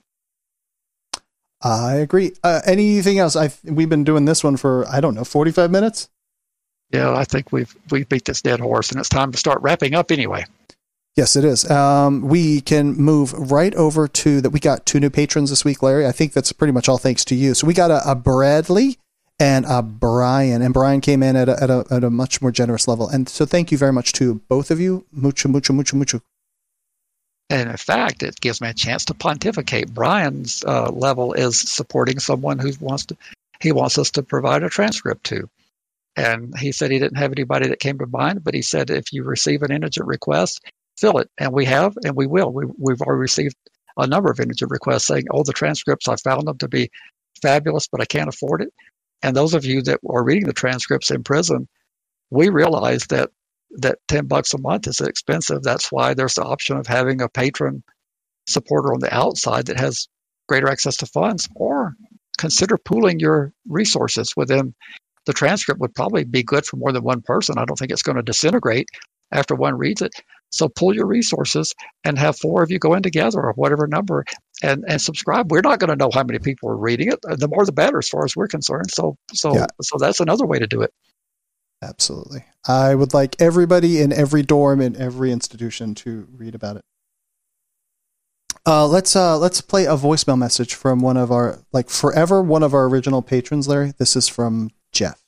Speaker 1: I agree. Anything else? We've been doing this one for, 45 minutes?
Speaker 2: Yeah, I think we've beat this dead horse, and it's time to start wrapping up anyway.
Speaker 1: Yes, it is. We can move right over to that. We got 2 new patrons this week, Larry. I think that's pretty much all thanks to you. So we got a Bradley and a Brian, and Brian came in at a much more generous level. And so thank you very much to both of you. Mucho, mucho, mucho, mucho.
Speaker 2: And in fact, it gives me a chance to pontificate. Brian's level is supporting someone who wants us to provide a transcript to. And he said he didn't have anybody that came to mind, but he said if you receive an indigent request, fill it. And we have, and we will. We've already received a number of indigent requests saying, the transcripts, I found them to be fabulous, but I can't afford it. And those of you that are reading the transcripts in prison, we realize that $10 a month is expensive. That's why there's the option of having a patron supporter on the outside that has greater access to funds, or consider pooling your resources within. The transcript would probably be good for more than one person. I don't think it's going to disintegrate after one reads it. So pool your resources and have 4 of you go in together, or whatever number, and subscribe. We're not going to know how many people are reading it. The more the better, as far as we're concerned. So that's another way to do it.
Speaker 1: Absolutely. I would like everybody in every dorm in every institution to read about it. Let's play a voicemail message from one of our original patrons, Larry. This is from Jeff.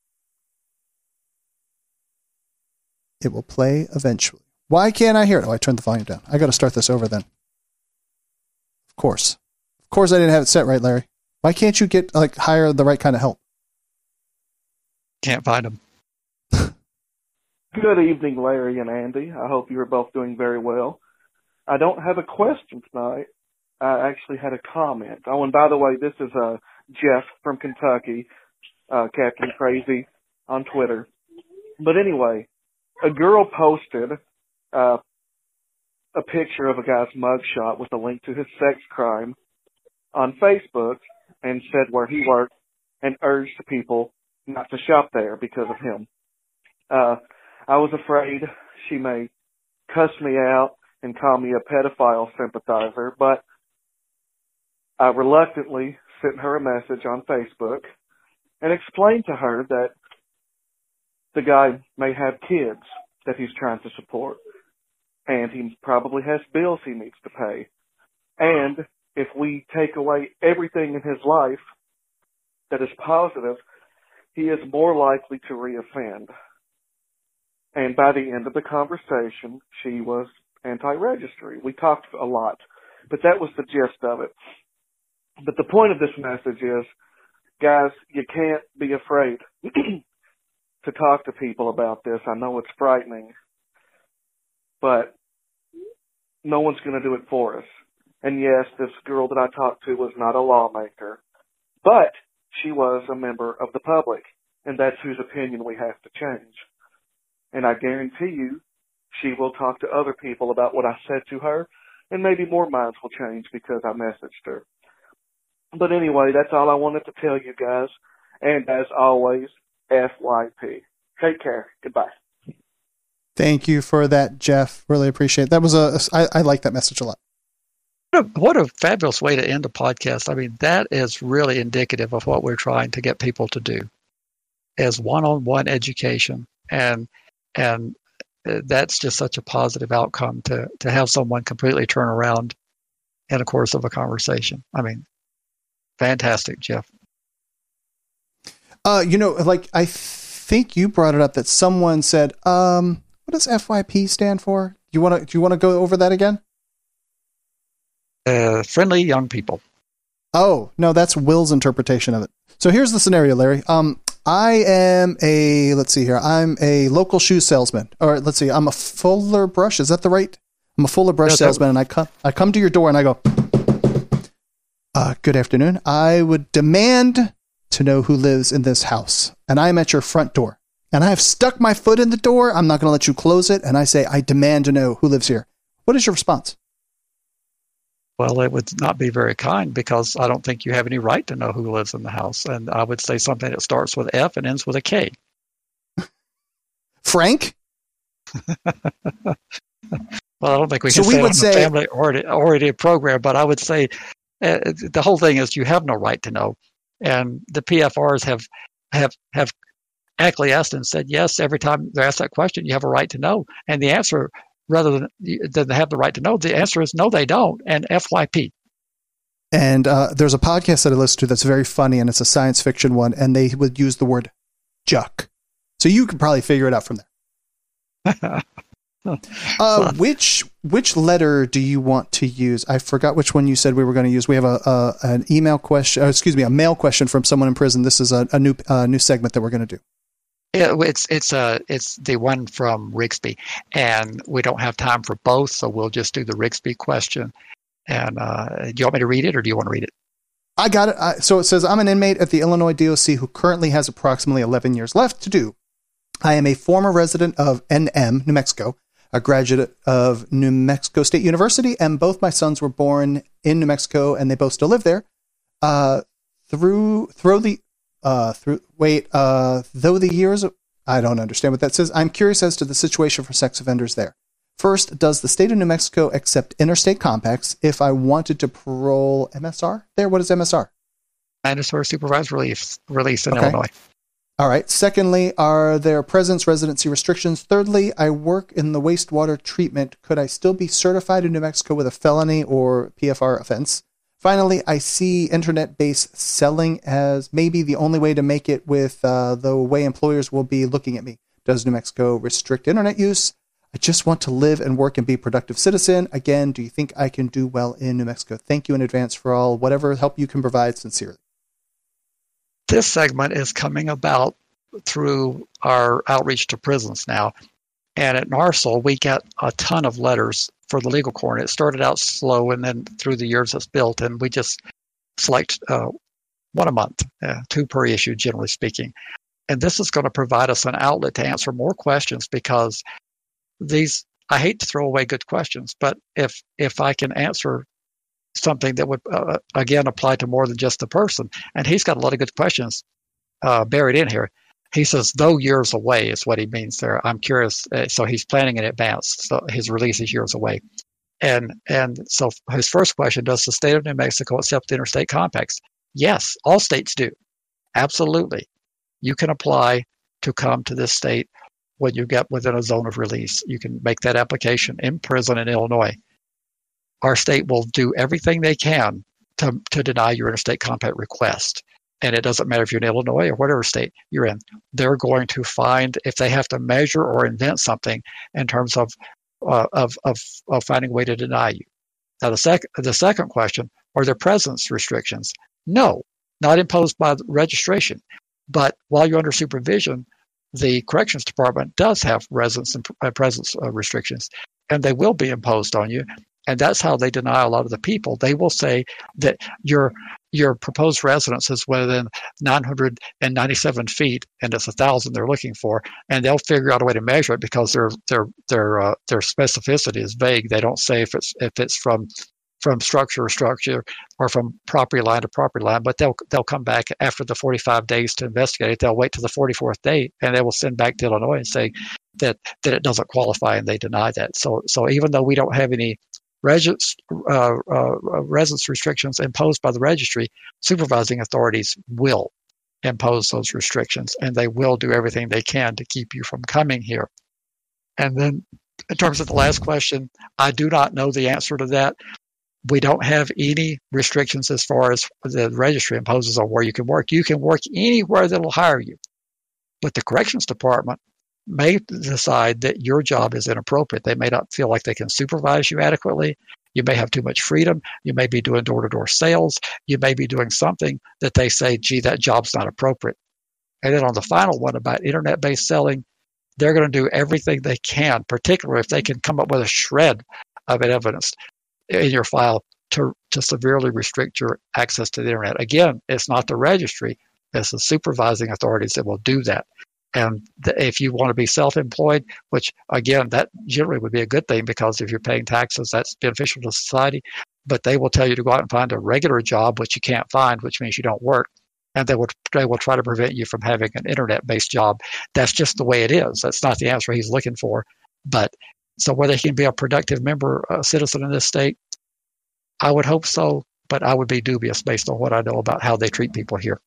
Speaker 1: It will play eventually. Why can't I hear it? Oh, I turned the volume down. I got to start this over then. Of course I didn't have it set right, Larry. Why can't you hire the right kind of help?
Speaker 2: Can't find them.
Speaker 8: Good evening, Larry and Andy. I hope you are both doing very well. I don't have a question tonight. I actually had a comment. Oh, and by the way, this is Jeff from Kentucky, Captain Crazy on Twitter. But anyway, a girl posted a picture of a guy's mugshot with a link to his sex crime on Facebook and said where he worked and urged people not to shop there because of him. I was afraid she may cuss me out and call me a pedophile sympathizer, but I reluctantly sent her a message on Facebook and explained to her that the guy may have kids that he's trying to support, and he probably has bills he needs to pay. And if we take away everything in his life that is positive, he is more likely to reoffend. And by the end of the conversation, she was anti-registry. We talked a lot, but that was the gist of it. But the point of this message is, guys, you can't be afraid to talk to people about this. I know it's frightening, but no one's going to do it for us. And yes, this girl that I talked to was not a lawmaker, but she was a member of the public, and that's whose opinion we have to change. And I guarantee you, she will talk to other people about what I said to her, and maybe more minds will change because I messaged her. But anyway, that's all I wanted to tell you guys. And as always, FYP. Take care. Goodbye.
Speaker 1: Thank you for that, Jeff. Really appreciate it. That was I like that message a lot.
Speaker 2: What a fabulous way to end a podcast. I mean, that is really indicative of what we're trying to get people to do, as one-on-one education. And that's just such a positive outcome to have someone completely turn around in the course of a conversation. I mean, fantastic, Jeff.
Speaker 1: Like I think you brought it up that someone said, what does FYP stand for? Do you want to go over that again?
Speaker 2: Friendly young people.
Speaker 1: Oh, no, that's Will's interpretation of it. So here's the scenario, Larry. I am I'm a local shoe salesman. Or let's see, I'm a Fuller Brush. Is that the right? I'm a Fuller Brush salesman, and I come to your door and I go, good afternoon. I would demand to know who lives in this house. And I'm at your front door. And I have stuck my foot in the door. I'm not going to let you close it. And I say, I demand to know who lives here. What is your response?
Speaker 2: Well, it would not be very kind because I don't think you have any right to know who lives in the house. And I would say something that starts with F and ends with a K.
Speaker 1: Frank?
Speaker 2: Well, I don't think we can say it on the family oriented program, but I would say the whole thing is you have no right to know. And the PFRs have acquiesced and said, yes, every time they're asked that question, you have a right to know. And the answer, rather than they have the right to know, the answer is no, they don't. And FYP.
Speaker 1: And there's a podcast that I listen to that's very funny, and it's a science fiction one, and they would use the word juck. So you could probably figure it out from there. Which letter do you want to use? I forgot which one you said we were going to use. We have an email question, a mail question from someone in prison. This is a new segment that we're going to do.
Speaker 2: It's the one from Rigsby, and we don't have time for both, so we'll just do the Rigsby question. And do you want me to read it, or do you want to read it?
Speaker 1: I got it. So it says, I'm an inmate at the Illinois DOC who currently has approximately 11 years left to do. I am a former resident of NM, New Mexico, a graduate of New Mexico State University, and both my sons were born in New Mexico, and they both still live there. Though the years, I don't understand what that says. I'm curious as to the situation for sex offenders there. First, does the state of New Mexico accept interstate compacts if I wanted to parole MSR there? What is MSR?
Speaker 2: Mandatory supervised release in Illinois.
Speaker 1: All right. Secondly, are there presence residency restrictions? Thirdly, I work in the wastewater treatment. Could I still be certified in New Mexico with a felony or PFR offense? Finally, I see internet-based selling as maybe the only way to make it with the way employers will be looking at me. Does New Mexico restrict internet use? I just want to live and work and be a productive citizen. Again, do you think I can do well in New Mexico? Thank you in advance for all whatever help you can provide. Sincerely.
Speaker 2: This segment is coming about through our outreach to prisons now. And at NARSL, we get a ton of letters for the legal corner. It started out slow, and then through the years it's built, and we just select one a month, 2 per issue, generally speaking. And this is going to provide us an outlet to answer more questions, because I hate to throw away good questions, but if I can answer something that would, again, apply to more than just the person, and he's got a lot of good questions buried in here. He says, though years away is what he means there. I'm curious. So he's planning in advance. So his release is years away. And so his first question, does the state of New Mexico accept interstate compacts? Yes, all states do. Absolutely. You can apply to come to this state when you get within a zone of release. You can make that application in prison in Illinois. our state will do everything they can to deny your interstate compact request. And it doesn't matter if you're in Illinois or whatever state you're in. They're going to find, if they have to measure or invent something in terms of finding a way to deny you. Now, the second question, are there presence restrictions? No, not imposed by the registration. But while you're under supervision, the Corrections Department does have residence and presence restrictions, and they will be imposed on you. And that's how they deny a lot of the people. They will say that your proposed residence is within 997 feet, and it's 1,000 they're looking for, and they'll figure out a way to measure it because their specificity is vague. They don't say if it's from structure to structure or from property line to property line, but they'll come back after the 45 days to investigate it. They'll wait till the 44th day, and they will send back to Illinois and say that it doesn't qualify, and they deny that. So even though we don't have any residence restrictions imposed by the registry, supervising authorities will impose those restrictions, and they will do everything they can to keep you from coming here. And then in terms of the last question, I do not know the answer to that. We don't have any restrictions as far as the registry imposes on where you can work. You can work anywhere that will hire you. But the Corrections Department may decide that your job is inappropriate. They may not feel like they can supervise you adequately. You may have too much freedom. You may be doing door-to-door sales. You may be doing something that they say, gee, that job's not appropriate. And then on the final one about internet-based selling, they're going to do everything they can, particularly if they can come up with a shred of evidence in your file to severely restrict your access to the internet. Again, it's not the registry, it's the supervising authorities that will do that. And if you want to be self-employed, which again, that generally would be a good thing because if you're paying taxes, that's beneficial to society. But they will tell you to go out and find a regular job, which you can't find, which means you don't work. And they will try to prevent you from having an internet-based job. That's just the way it is. That's not the answer he's looking for. But so whether he can be a productive citizen in this state, I would hope so, but I would be dubious based on what I know about how they treat people here.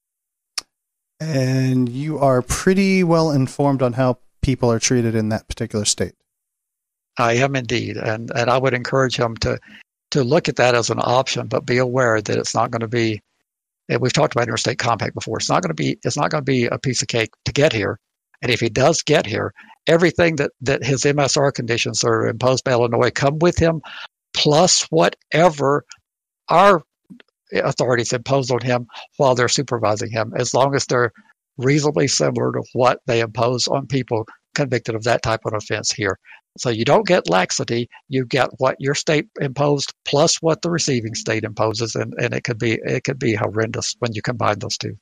Speaker 1: And you are pretty well informed on how people are treated in that particular state.
Speaker 2: I am indeed, and I would encourage him to look at that as an option, but be aware that it's not going to be. And we've talked about interstate compact before. It's not going to be a piece of cake to get here. And if he does get here, everything that his MSR conditions are imposed by Illinois come with him, plus whatever our authorities impose on him while they're supervising him, as long as they're reasonably similar to what they impose on people convicted of that type of offense here. So you don't get laxity, you get what your state imposed plus what the receiving state imposes, and it could be horrendous when you combine those two.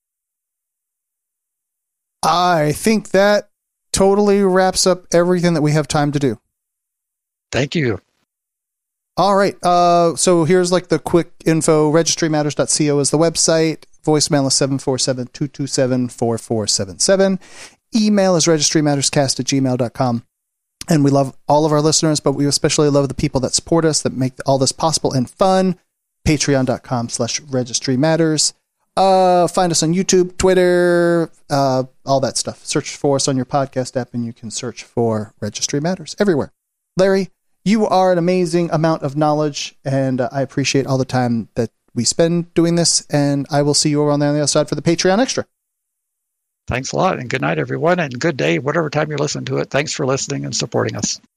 Speaker 1: I think that totally wraps up everything that we have time to do.
Speaker 2: Thank you.
Speaker 1: All right. So here's like the quick info. Registrymatters.co is the website. Voicemail is 747-227-4477. Email is registrymatterscast@gmail.com. And we love all of our listeners, but we especially love the people that support us, that make all this possible and fun. Patreon.com/registrymatters. Find us on YouTube, Twitter, all that stuff. Search for us on your podcast app, and you can search for Registry Matters everywhere. Larry, you are an amazing amount of knowledge, and I appreciate all the time that we spend doing this, and I will see you over on the other side for the Patreon Extra.
Speaker 2: Thanks a lot, and good night, everyone, and good day, whatever time you're listening to it. Thanks for listening and supporting us.